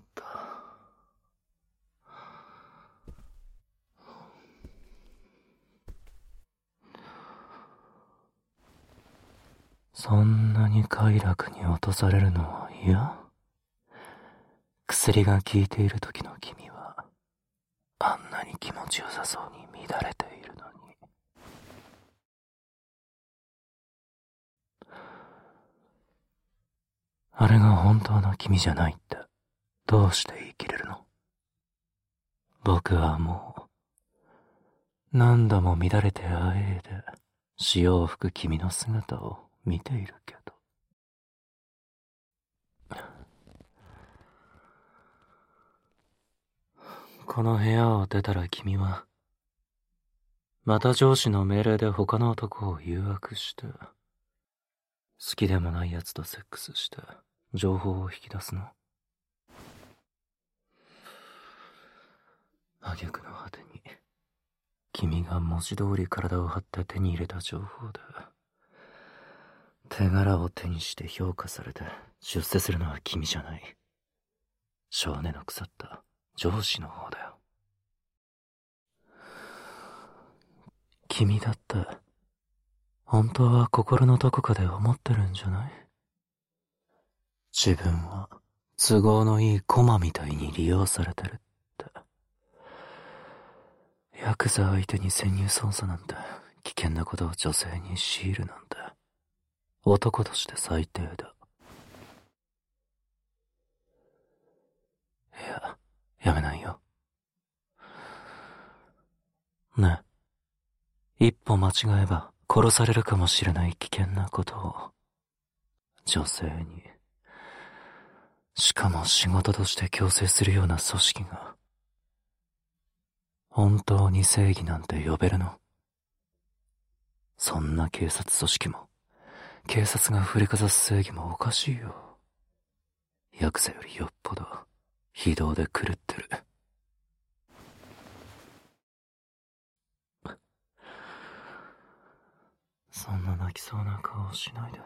そんなに快楽に落とされるのは嫌？薬が効いている時の君はあんなに気持ちよさそうに乱れているのに。あれが本当の君じゃないってどうして言い切れるの？僕はもう何度も乱れてあえいで潮を吹く君の姿を見ているけど。この部屋を出たら君はまた上司の命令で他の男を誘惑して好きでもない奴とセックスして情報を引き出すの？挙句の果てに君が文字通り体を張って手に入れた情報で手柄を手にして評価されて出世するのは君じゃない。性根の腐った上司の方だよ。君だって本当は心のどこかで思ってるんじゃない？自分は都合のいい駒みたいに利用されてるって。ヤクザ相手に潜入捜査なんて危険なことを女性に強いるなんて男として最低だ。いや、やめないよ。ねえ、一歩間違えば殺されるかもしれない危険なことを女性に、しかも仕事として強制するような組織が本当に正義なんて呼べるの？そんな警察組織も警察が振りかざす正義もおかしいよ。ヤクザよりよっぽど非道で狂ってる。そんな泣きそうな顔しないで。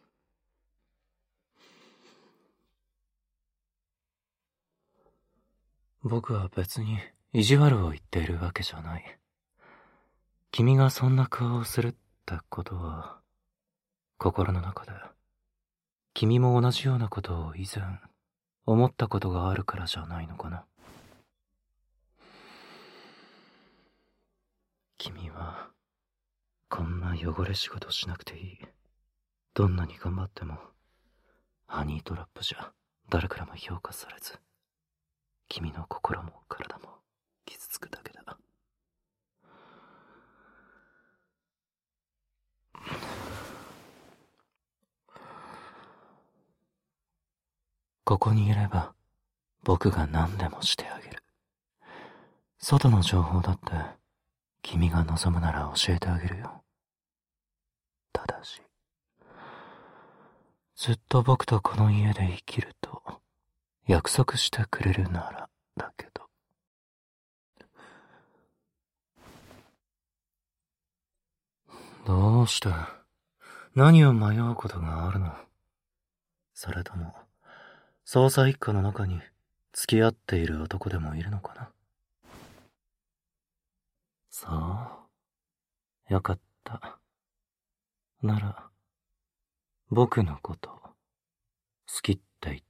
僕は別に意地悪を言っているわけじゃない。君がそんな顔をするってことは、心の中で君も同じようなことを以前思ったことがあるからじゃないのかな。君はこんな汚れ仕事しなくていい。どんなに頑張ってもハニートラップじゃ誰からも評価されず、君の心も体も傷つくだけだ。ここにいれば僕が何でもしてあげる。外の情報だって君が望むなら教えてあげるよ。ただしずっと僕とこの家で生きると約束してくれるならだけど。どうして？何を迷うことがあるの？それとも捜査一課の中に付き合っている男でもいるのかな？そう、よかった。なら僕のこと好きって言って。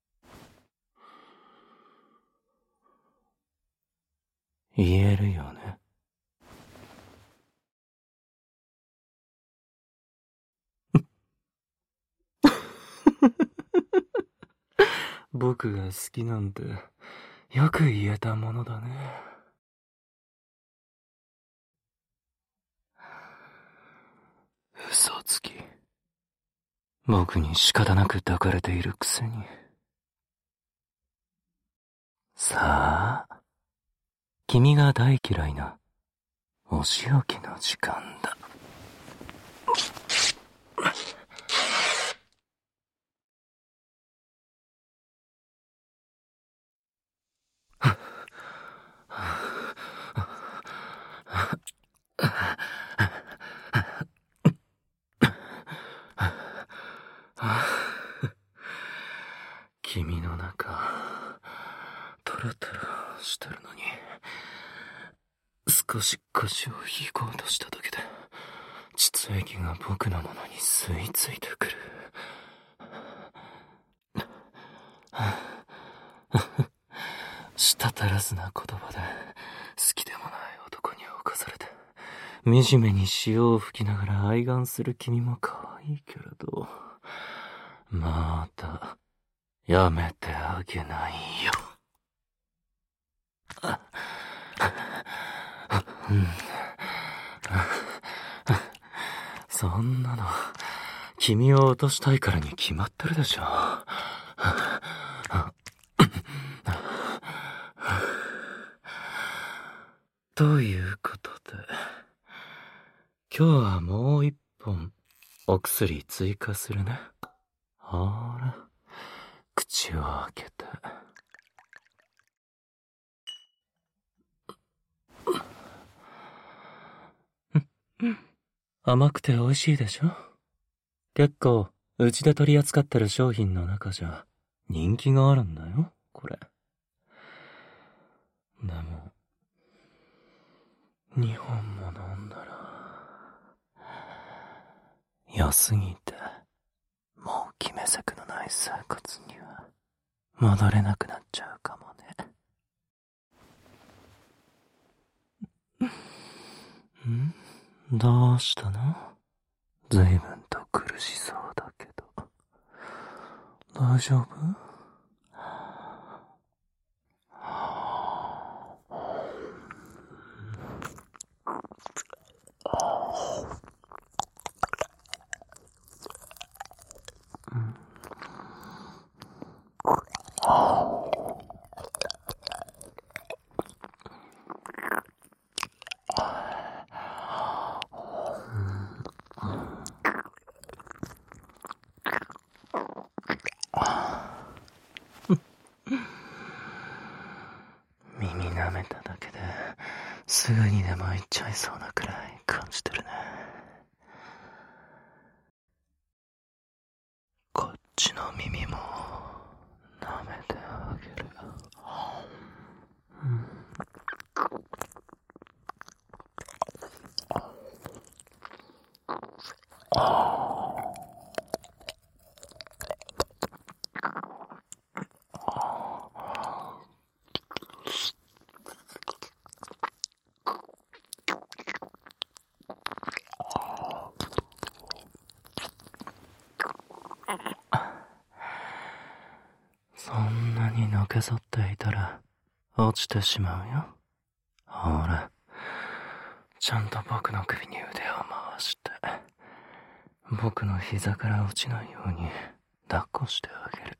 言えるよね。僕が好きなんてよく言えたものだね。嘘つき。僕に仕方なく抱かれているくせに。さあ、君が大嫌いなお仕置きの時間だ。君の中トロトロしてるのに少し腰を引こうとしただけで膣液が僕のものに吸い付いてくる。舌足らずな言葉で好きでもない男に侵されて惨めに塩を吹きながら愛玩する君も可愛いけれど、またやめてあげないよ。そんなの君を落としたいからに決まってるでしょ。ということで今日はもう一本お薬追加するね。ほら口を開けて。甘くて美味しいでしょ。結構うちで取り扱ってる商品の中じゃ人気があるんだよこれ。でもにほんも飲んだら良すぎてもう決め策のない生活には戻れなくなっちゃうかもね。ん？どうしたの？随分と苦しそうだけど。大丈夫？耳舐めただけですぐにでも行っちゃいそうなくらい感じてるね。こっちの耳も舐めてあげる。うん。そんなにのけぞっていたら落ちてしまうよ。ほら、ちゃんと僕の首に腕を回して僕の膝から落ちないように抱っこしてあげる。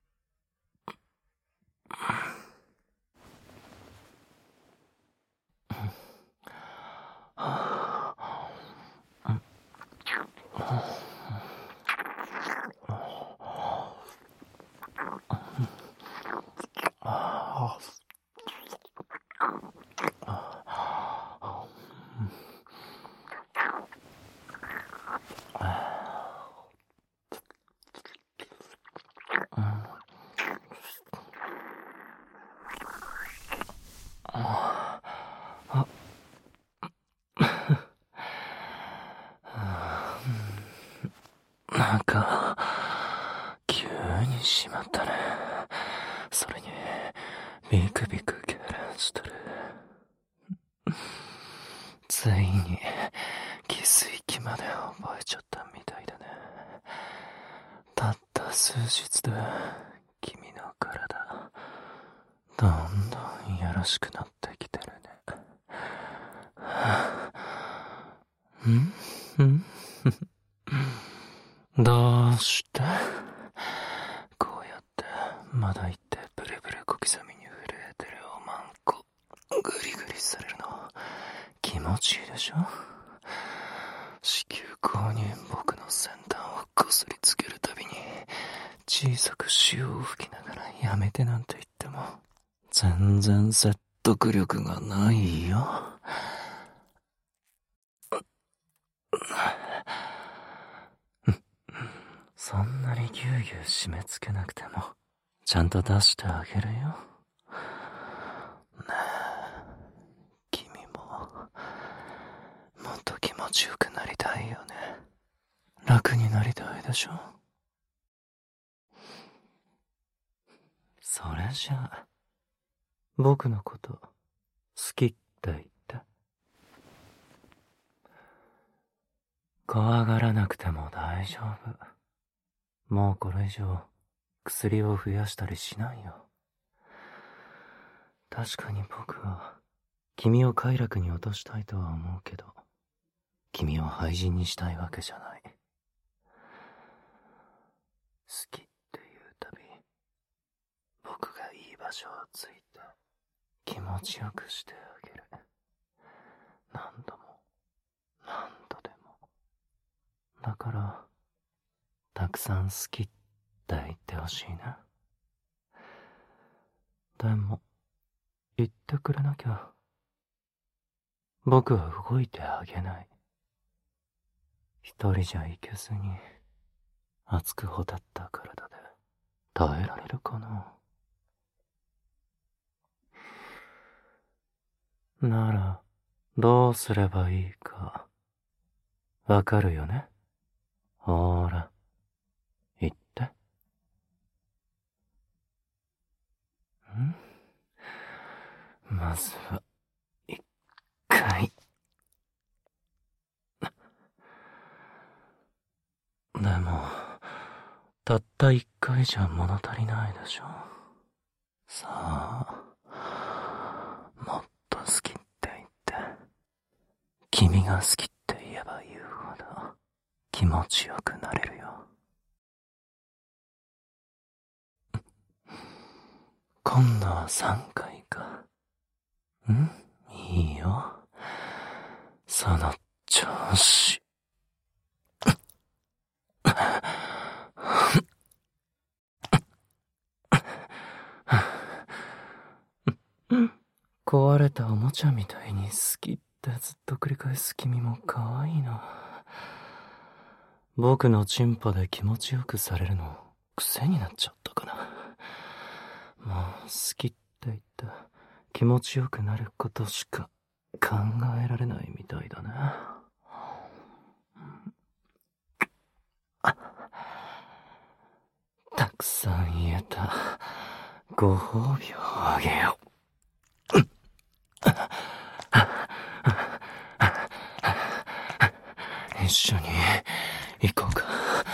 なんか、急にしまったね。それに、ビクビク痙攣してる。ついに、キス息まで覚えちゃったみたいだね。たった数日で、君の体、どんどんよろしくなってきてるね。んんどうしてこうやってまだ言ってブルブル小刻みに震えてるおまんこグリグリされるの気持ちいいでしょ。子宮口に僕の先端をこすりつけるたびに小さく潮を吹きながらやめてなんて言っても全然説得力がないよ。そんなにぎゅうぎゅう締め付けなくてもちゃんと出してあげるよ。ねえ、君ももっと気持ちよくなりたいよね。楽になりたいでしょ。それじゃあ僕のこと好きって言って。怖がらなくても大丈夫。もうこれ以上薬を増やしたりしないよ。確かに僕は君を快楽に落としたいとは思うけど、君を廃人にしたいわけじゃない。好きっていうたび僕がいい場所をついて気持ちよくしてあげる。何度も何度でも。だからたくさん好きって言ってほしいな。でも言ってくれなきゃ僕は動いてあげない。一人じゃいけずに熱くほたった体で耐えられるかな。ならどうすればいいかわかるよね。ほーら言って。 まずは、一回。でも、たった一回じゃ物足りないでしょ。さあ、もっと好きって言って、君が好きって言えば言うほど気持ちよくなれるよ。今度は三回か。ん？いいよ。その調子。壊れたおもちゃみたいに好きってずっと繰り返す君も可愛いな。僕のチンポで気持ちよくされるの癖になっちゃったかな。もう好きって言って気持ちよくなることしか考えられないみたいだね。たくさん言えたご褒美をあげよう。一緒に行こうか。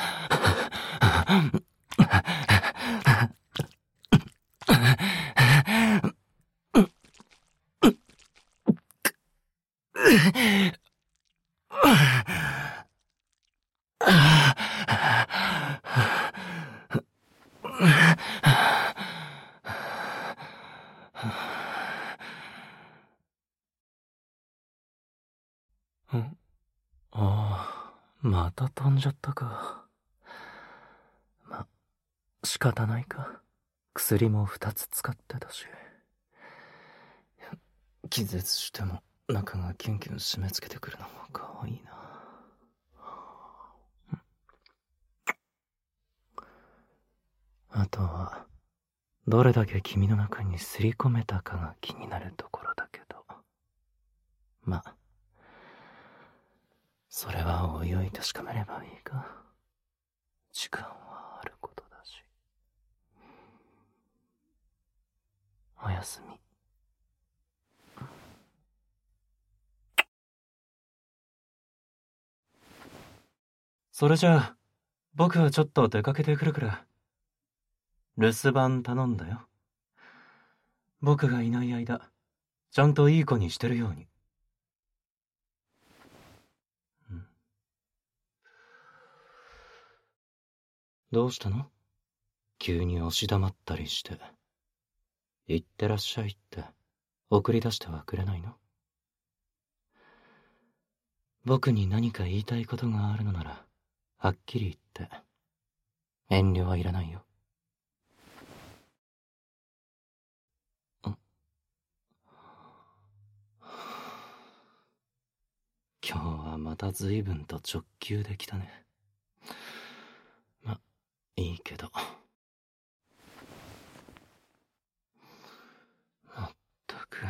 ん？ああ、また飛んじゃったか。ま、仕方ないか。薬も二つ使ってたし。気絶しても中がキュンキュン締め付けてくるのも可愛いな。あとは、どれだけ君の中にすり込めたかが気になるところだけど。ま、それはおいおい確かめればいいか。時間はあることだし。おやすみ。それじゃあ、僕はちょっと出かけてくるから。留守番頼んだよ。僕がいない間、ちゃんといい子にしてるように。うん、どうしたの？急に押し黙ったりして。行ってらっしゃいって送り出してはくれないの？僕に何か言いたいことがあるのなら、はっきり言って。遠慮はいらないよ。ん？今日はまた随分と直球できたね。ま、いいけど。まったく。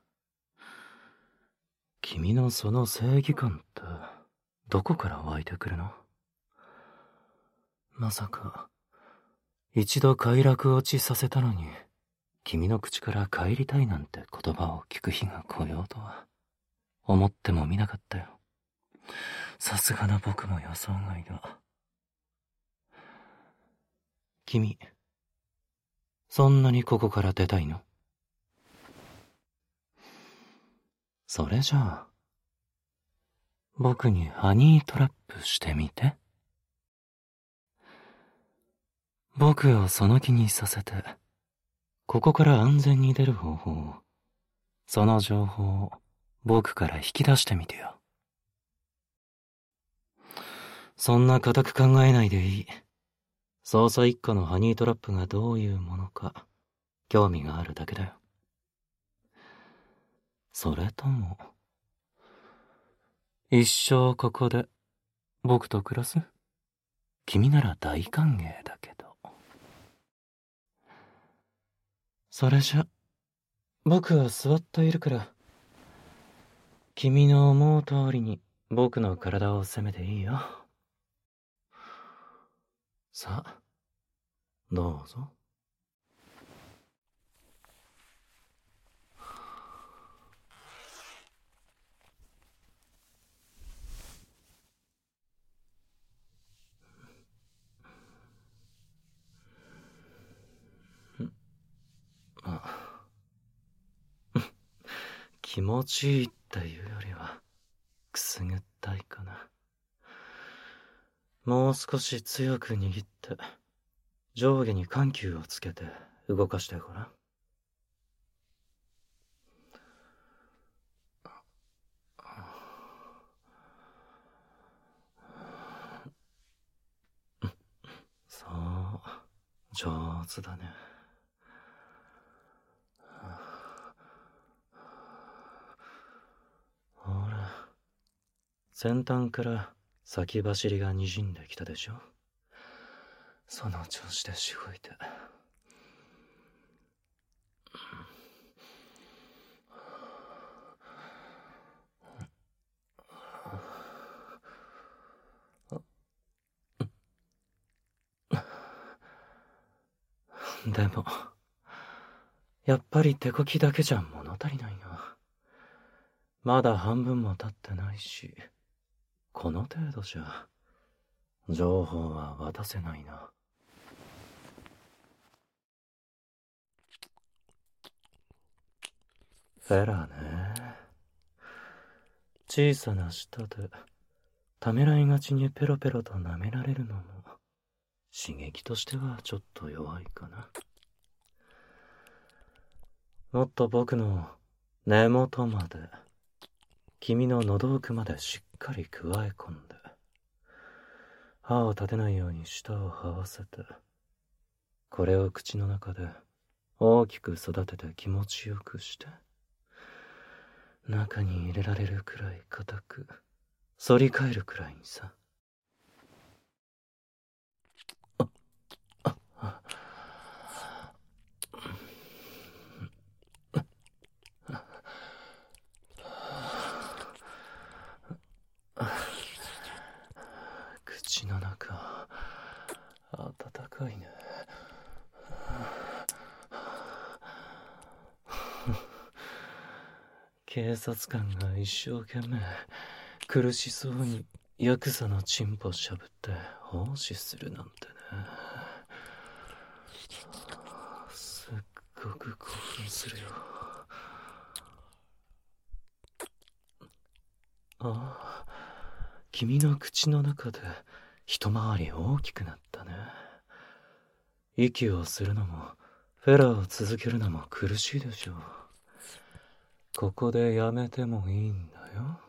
君のその正義感って、どこから湧いてくるの？まさか、一度快楽落ちさせたのに、君の口から帰りたいなんて言葉を聞く日が来ようとは、思ってもみなかったよ。さすがの僕も予想外だ。君、そんなにここから出たいの？それじゃあ、僕にハニートラップしてみて。僕をその気にさせて、ここから安全に出る方法を、その情報を僕から引き出してみてよ。そんな固く考えないでいい。捜査一課のハニートラップがどういうものか、興味があるだけだよ。それとも、一生ここで僕と暮らす？君なら大歓迎だけど。それじゃ、僕は座っているから、君の思う通りに僕の体を責めていいよ。さあ、どうぞ。 気持ちいいっていうよりはくすぐったいかな。もう少し強く握って上下に緩急をつけて動かしてごらん。そう、上手だね。ほら、先端から先走りが滲んできたでしょ。その調子でしごいて。でも、やっぱり手こきだけじゃ物足りないな。まだ半分も経ってないし、この程度じゃ、情報は渡せないな。フェラーね。小さな舌で、ためらいがちにペロペロと舐められるのも、刺激としてはちょっと弱いかな。もっと僕の根元まで、君の喉奥までしっかり加え込んで、歯を立てないように舌を這わせて、これを口の中で大きく育てて気持ちよくして、中に入れられるくらい固く、反り返るくらいにさ。あ、あ、あ。口の中、暖かいね。警察官が一生懸命苦しそうにヤクザのチンポしゃぶって奉仕するなんてね。すっごく興奮するよ。ああ、君の口の中で一回り大きくなったね。息をするのもフェラーを続けるのも苦しいでしょう。ここでやめてもいいんだよ。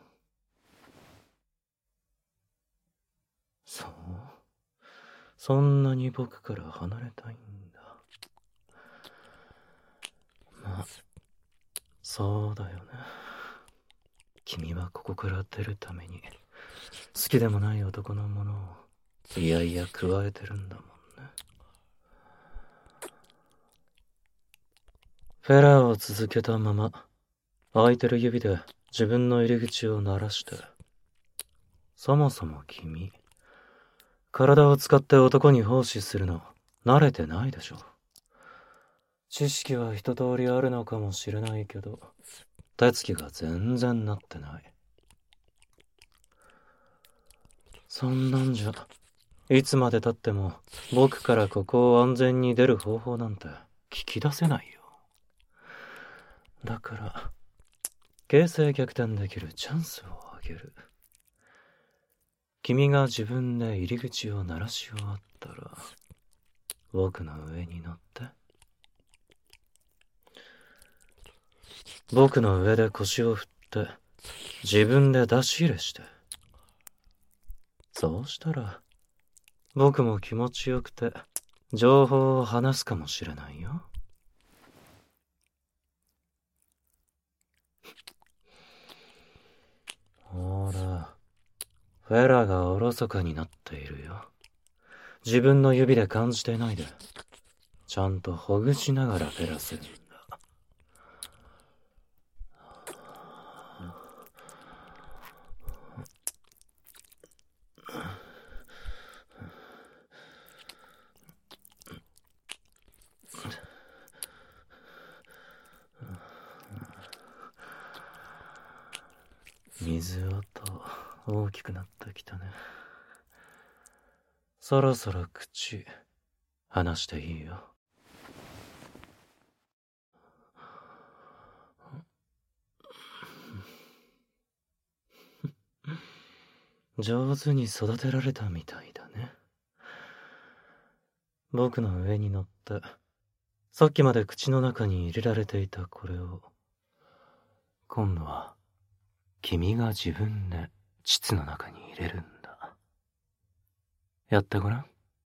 そう、そんなに僕から離れたいんだ。まあ、そうだよね。君はここから出るために好きでもない男のものをいやいや加えてるんだもんね。フェラーを続けたまま空いてる指で自分の入り口を鳴らして。そもそも君、体を使って男に奉仕するの慣れてないでしょ。知識は一通りあるのかもしれないけど、手つきが全然なってない。そんなんじゃ、いつまで経っても僕からここを安全に出る方法なんて聞き出せないよ。だから、形勢逆転できるチャンスをあげる。君が自分で入り口を鳴らし終わったら、僕の上に乗って。僕の上で腰を振って、自分で出し入れして。そうしたら、僕も気持ちよくて、情報を話すかもしれないよ。ほら、フェラがおろそかになっているよ。自分の指で感じてないで、ちゃんとほぐしながらフェラするんだ。水音大きくなってきたね。そろそろ口離していいよ。 上手に育てられたみたいだね。僕の上に乗って、さっきまで口の中に入れられていたこれを、今度は、君が自分で膣の中に入れるんだ。やってごらん。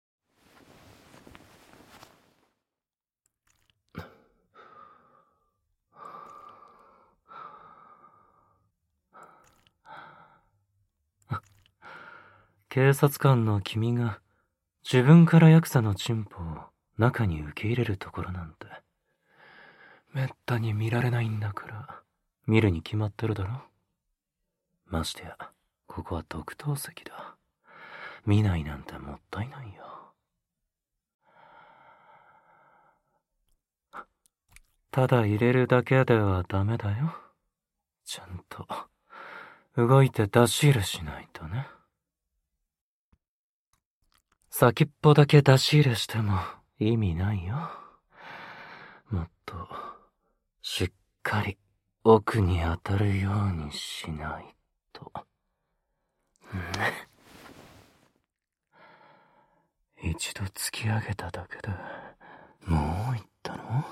警察官の君が自分からヤクザのチンポを中に受け入れるところなんてめったに見られないんだから見るに決まってるだろ。ましてやここは特等席だ。見ないなんてもったいないよ。ただ入れるだけではダメだよ。ちゃんと動いて出し入れしないとね。先っぽだけ出し入れしても意味ないよ。もっとしっかり奥に当たるようにしないと。一度突き上げただけでもう言ったの？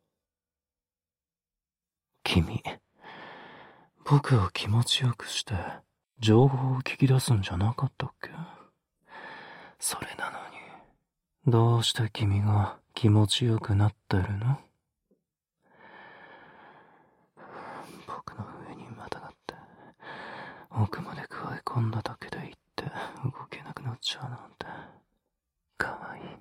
君、僕を気持ちよくして情報を聞き出すんじゃなかったっけ？それなのに、どうして君が気持ちよくなってるの？僕の上にまたがって、奥まで食い込んだだけで言って動けなくなっちゃうなんて、かわいいね。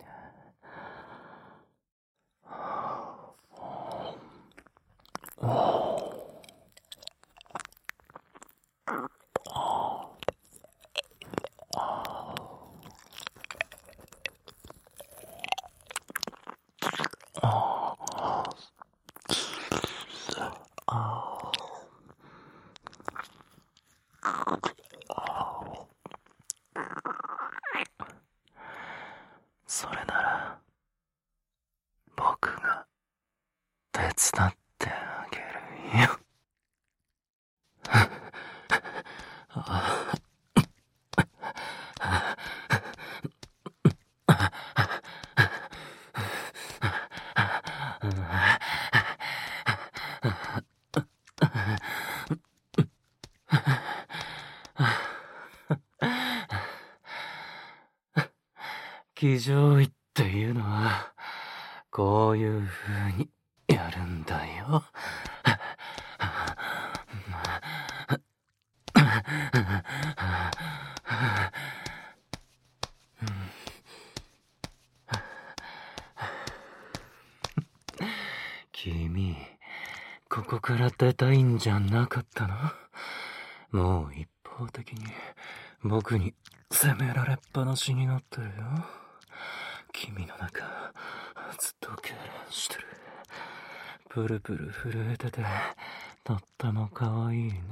それなら僕が手伝ってあげるよ。騎乗位っていうのはこういう風にやるんだよ。君、ここから出たいんじゃなかったの？もう一方的に僕に責められっぱなしになってるよ。君の中ずっと痙攣してる。プルプル震えててとっても可愛いね。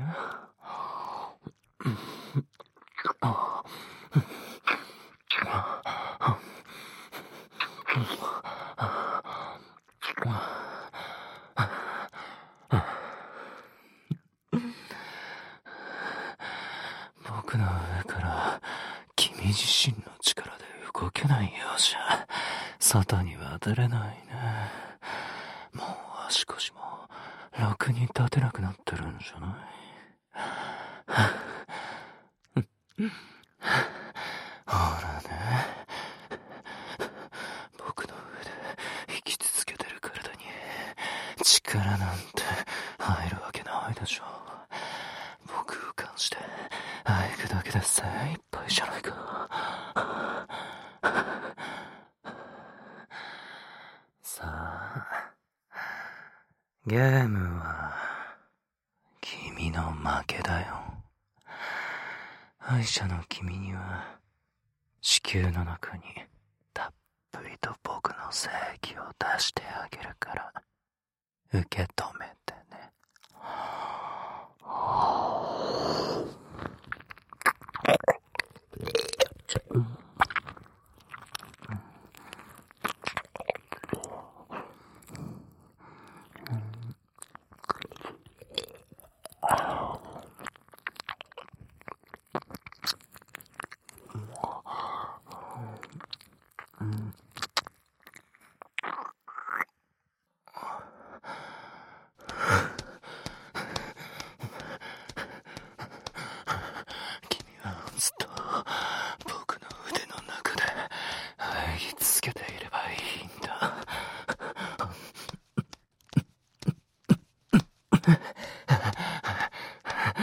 僕の上から君自身の力で動けないようじゃ外には出れないね。もう足腰もろくに立てなくなってるんじゃない？ほらね、僕の上で生き続けてる体に力なんて入るわけないでしょ。僕を感してあえぐだけで精一杯じゃないか。さあ、ゲームは君の負けだよ。敗者の君には子宮の中にたっぷりと僕の精液を出してあげるから受け止めてね。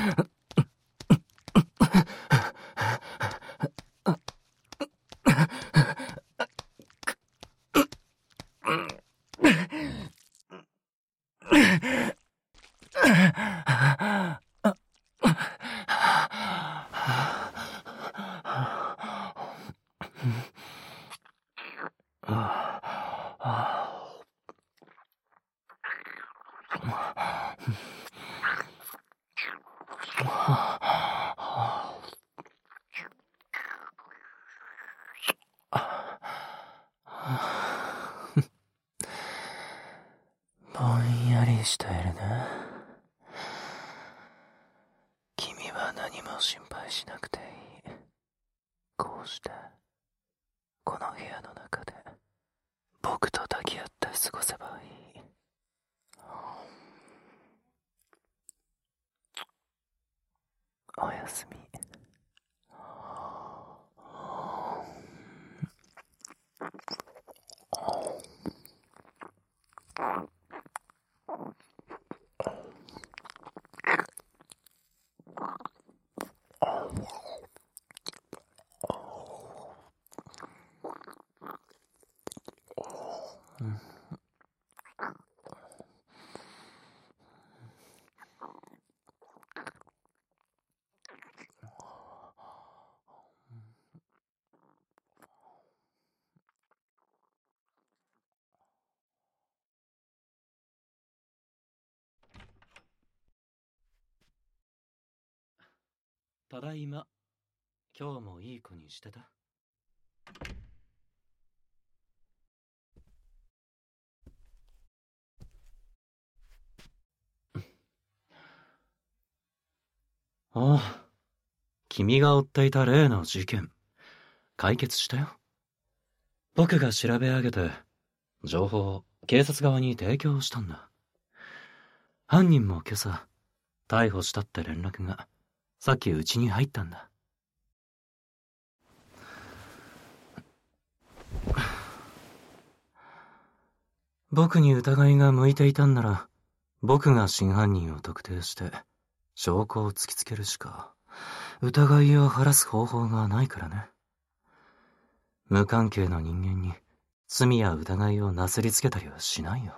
ぼんやりしているね。君は何も心配しなくていい。こうしてこの部屋の中で僕と抱き合って過ごせばいい。おやすみ。ただいま。今日もいい子にしてた？ああ、君が追っていた例の事件、解決したよ。僕が調べ上げて、情報を警察側に提供したんだ。犯人も今朝、逮捕したって連絡が、さっきうちに入ったんだ。僕に疑いが向いていたんなら、僕が真犯人を特定して、証拠を突きつけるしか、疑いを晴らす方法がないからね。無関係の人間に、罪や疑いをなすりつけたりはしないよ。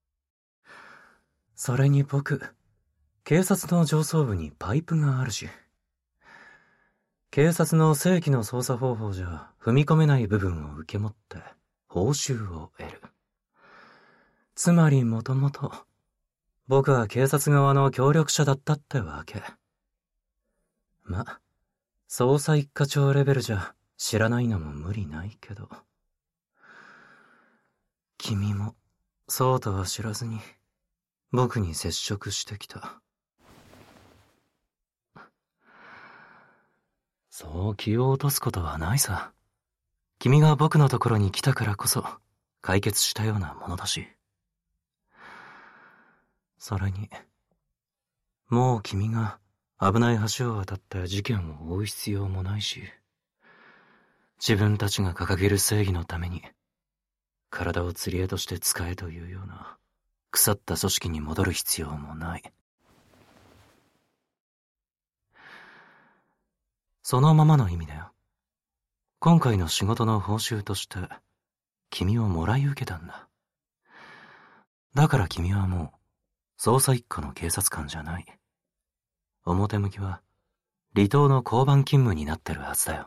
それに僕、警察の上層部にパイプがあるし、警察の正規の捜査方法じゃ踏み込めない部分を受け持って報酬を得る。つまりもともと僕は警察側の協力者だったってわけ。ま、捜査一課長レベルじゃ知らないのも無理ないけど、君もそうとは知らずに僕に接触してきた。そう気を落とすことはないさ。君が僕のところに来たからこそ解決したようなものだし。それに、もう君が危ない橋を渡って事件を追う必要もないし、自分たちが掲げる正義のために体を釣り餌として使えというような腐った組織に戻る必要もない。そのままの意味だよ。今回の仕事の報酬として君をもらい受けたんだ。だから君はもう捜査一課の警察官じゃない。表向きは離島の交番勤務になってるはずだよ。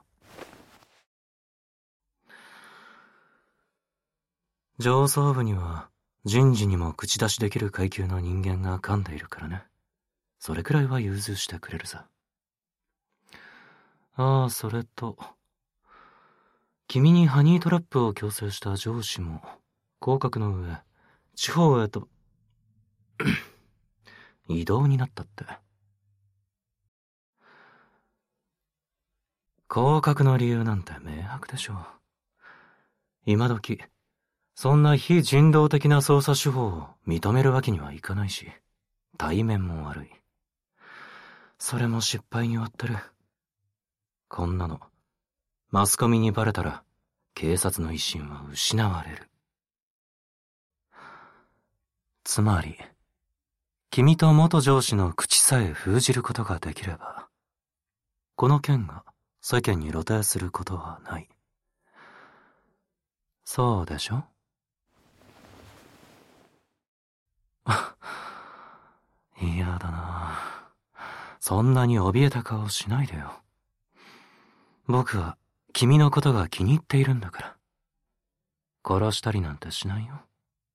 上層部には人事にも口出しできる階級の人間が噛んでいるからね。それくらいは融通してくれるさ。ああ、それと、君にハニートラップを強制した上司も、降格の上、地方へと、異動になったって。降格の理由なんて明白でしょう。今時、そんな非人道的な捜査手法を認めるわけにはいかないし、体面も悪い。それも失敗に終わってる。こんなの、マスコミにバレたら、警察の威信は失われる。つまり、 君と元上司の口さえ封じることができれば、この件が世間に露呈することはない。そうでしょ？嫌だな。そんなに怯えた顔しないでよ。僕は君のことが気に入っているんだから。殺したりなんてしないよ。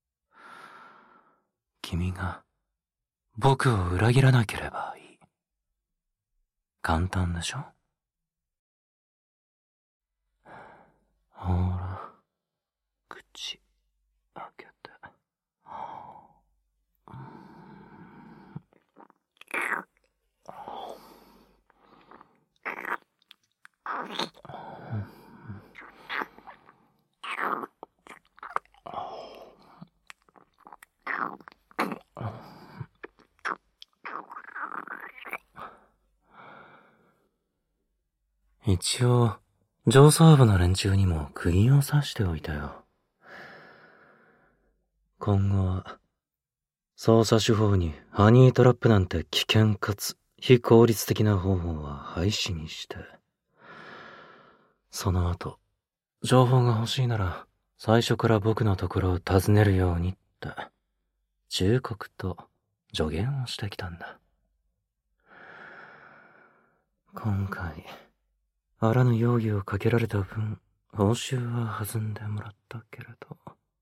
君が僕を裏切らなければいい。簡単でしょ？ほら、口開けて。一応、上層部の連中にも釘を刺しておいたよ。今後は、捜査手法にハニートラップなんて危険かつ非効率的な方法は廃止にして、その後、情報が欲しいなら最初から僕のところを訪ねるようにって、忠告と助言をしてきたんだ。今回、あらぬ容疑をかけられた分、報酬は弾んでもらったけれど、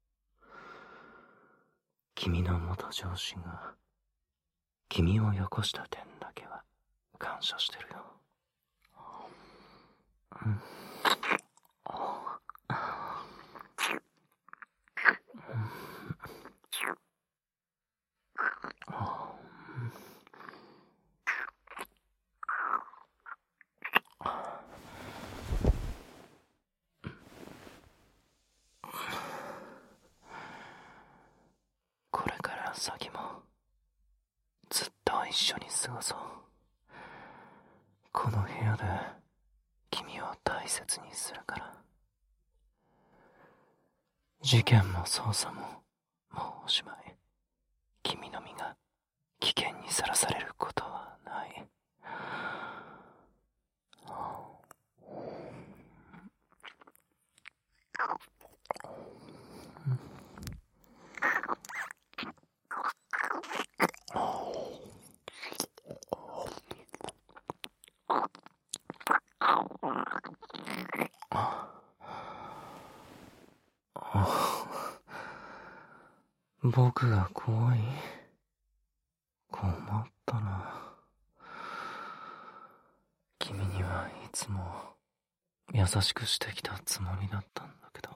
君の元上司が君をよこした点だけは感謝してるよ。うん、これから先もずっと一緒に過ごそう。この部屋で君を大切にするから。事件も捜査ももうおしまい。君の身が危険にさらされることはない。僕が怖い？困ったな。君にはいつも優しくしてきたつもりだったんだけど。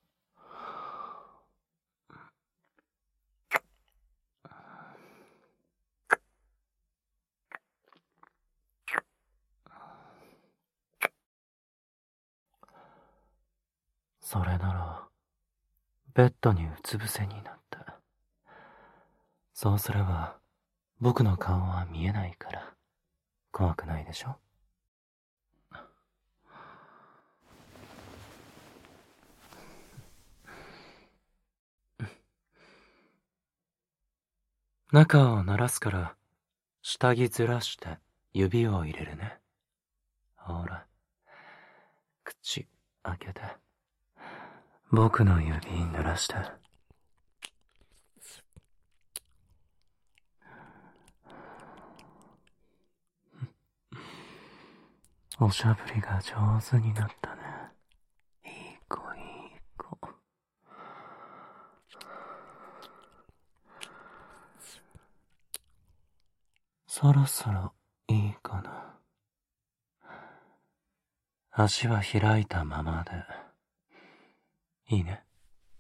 それなら、ベッドにうつ伏せになって。そうすれば、僕の顔は見えないから、怖くないでしょ？中を鳴らすから、下着ずらして指を入れるね。ほら、口開けて。僕の指濡らして。おしゃぶりが上手になったね。いい子いい子。そろそろいいかな。足は開いたままで。いいね。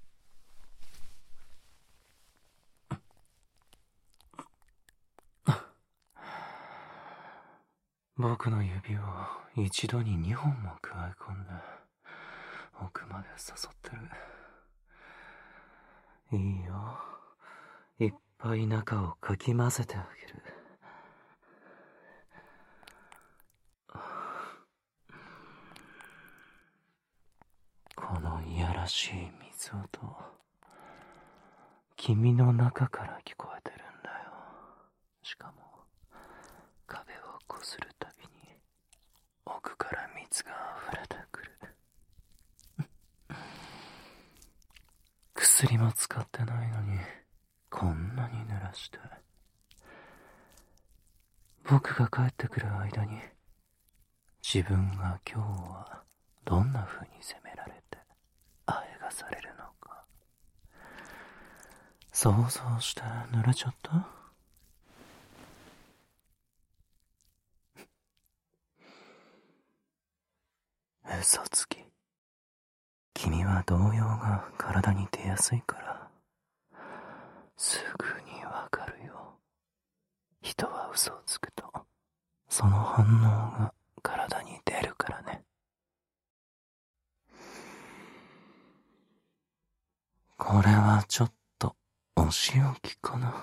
僕の指を一度に二本も加え込んで奥まで誘ってる。いいよ。いっぱい中をかき混ぜてあげる。このいやらしい水音、君の中から聞こえてるんだよ。 しかも壁をこするたびに奥から蜜が溢れてくる。薬も使ってないのにこんなに濡らして。僕が帰ってくる間に自分が今日はどんな風に責められてあえがされるのか想像して濡れちゃった。嘘つき。君は動揺が体に出やすいからすぐにわかるよ。人は嘘をつくとその反応が体に出るからね。これはちょっとお仕置きかな。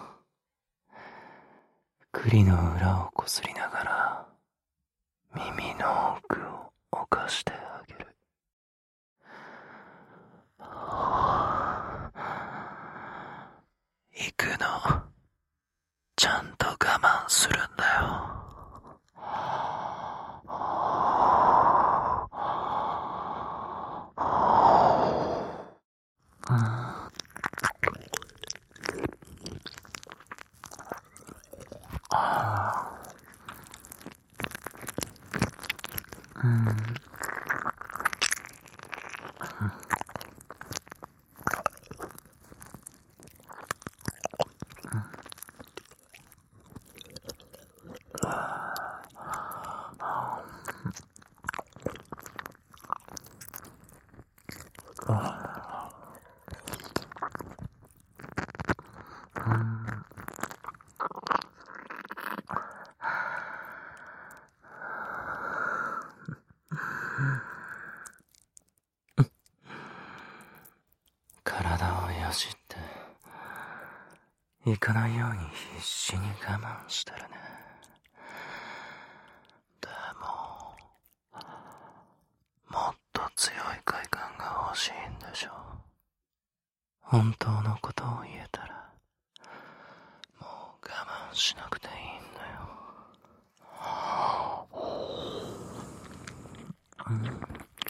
栗の裏をこすりながら耳の奥を犯してあげる。行くのちゃんと我慢するんだよ。体をよじって行かないように必死に我慢してるね。でももっと強い快感が欲しいんでしょ。本当のことを言えたらもう我慢しなくていいんだよ。うん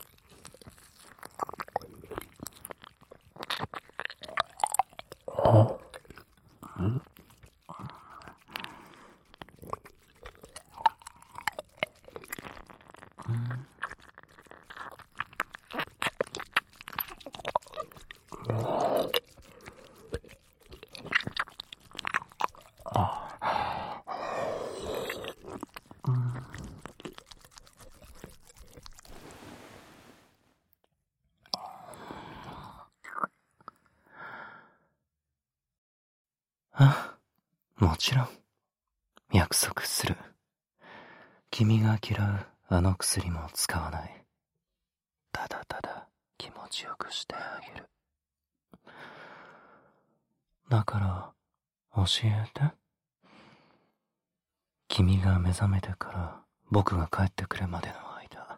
あ、もちろん約束する。君が嫌うあの薬も使わない。ただただ気持ちよくしてあげる。だから教えて。君が目覚めてから僕が帰ってくるまでの間、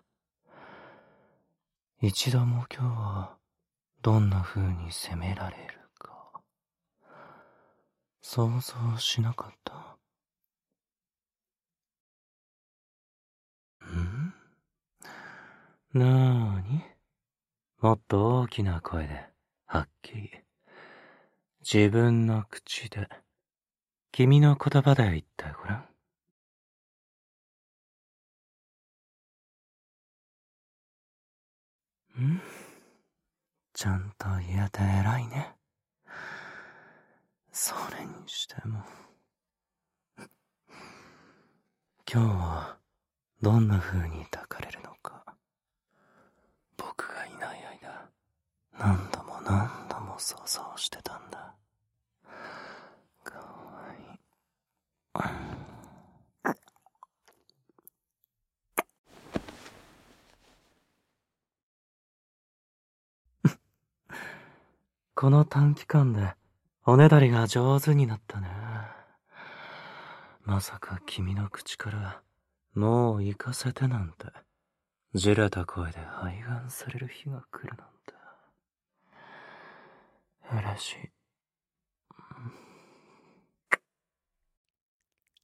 一度も今日はどんな風に責められるか想像しなかった？ん？なーに？もっと大きな声ではっきり自分の口で君の言葉で言ってごらん。ん？ちゃんと言えて偉いね。それにしても今日はどんな風に抱かれるのか僕がいない間何度も何度も想像してたんだ。かわいい。この短期間でおねだりが上手になったね。まさか君の口からもう行かせてなんてじれた声で拝願される日が来るなんて嬉しい。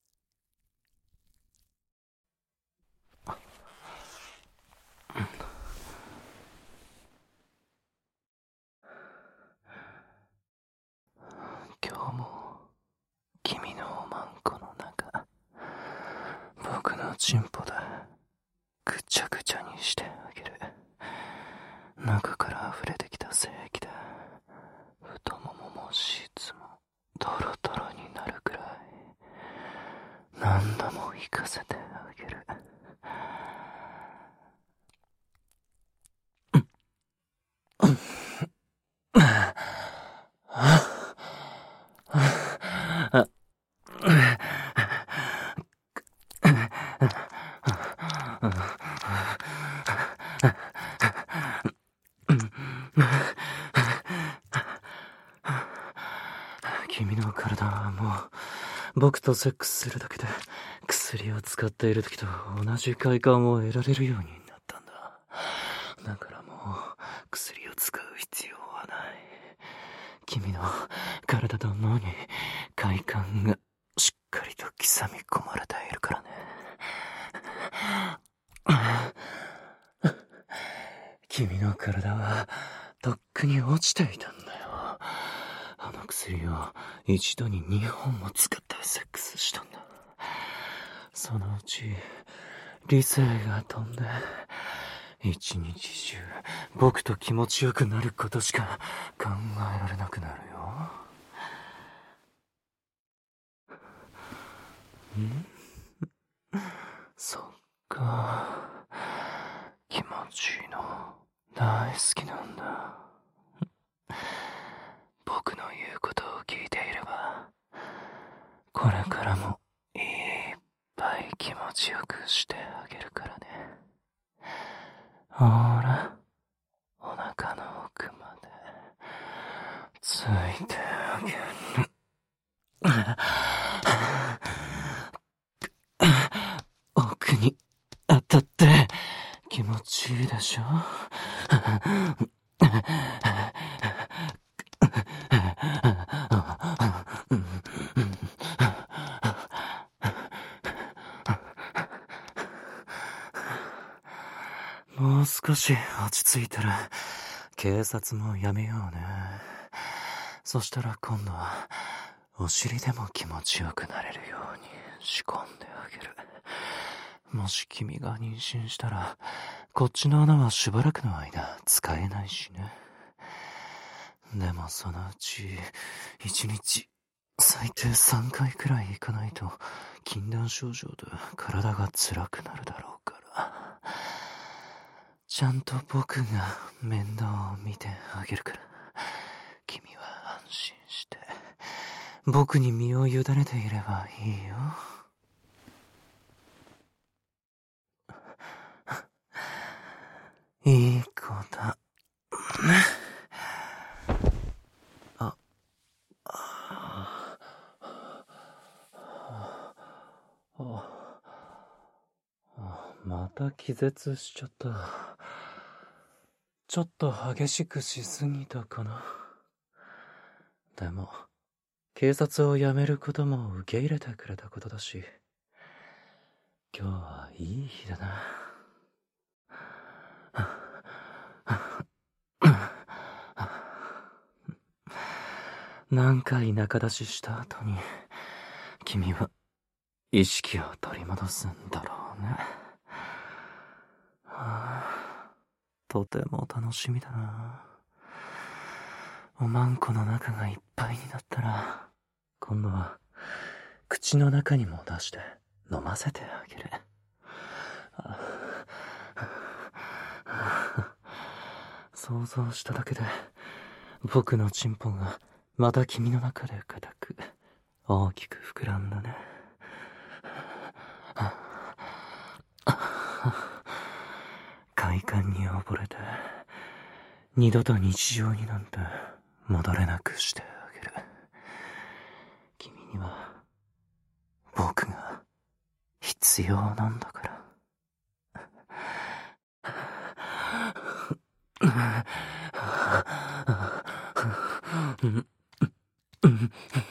チンポでぐちゃぐちゃにしてあげる。中から溢れてきた精液で太もももシーツもドロドロになるくらい何度も行かせてあげる。君の体はもう僕とセックスするだけで薬を使っている時と同じ快感を得られるようになったんだ。だからもう薬を使う必要はない。君の体と脳に快感がしっかりと刻み込まれているからね。君の体はとっくに落ちていたんだよ。あの薬を一度ににほんも使ってセックスしたんだ。そのうち理性が飛んで一日中僕と気持ちよくなることしか考えられなくなるよ。んそっか、気持ちいいの大好きなんだ。僕の言うことを聞いていればこれからもいっぱい気持ちよくしてあげるからね。ほら、お腹の奥までついてあげる。奥に当たって気持ちいいでしょ。もう少し落ち着いたら警察もやめようね。そしたら今度はお尻でも気持ちよくなれるように仕込んであげる。もし君が妊娠したらこっちの穴はしばらくの間使えないしね。でもそのうち一日最低さんかいくらい行かないと禁断症状で体が辛くなるだろうから、ちゃんと僕が面倒を見てあげるから君は安心して僕に身を委ねていればいいよ。いい子だ。あ、あ、あ、また気絶しちゃった。ちょっと激しくしすぎたかな。でも警察を辞めることも受け入れてくれたことだし、今日はいい日だな。何回仲出しした後に君は意識を取り戻すんだろうね。はあ、とても楽しみだな。おまんこの中がいっぱいになったら今度は口の中にも出して飲ませてあげる。想像しただけで僕のチンポがまた君の中で固く大きく膨らんだね。快感に溺れて二度と日常になんて戻れなくしてあげる。君には僕が必要なんだから。うんうん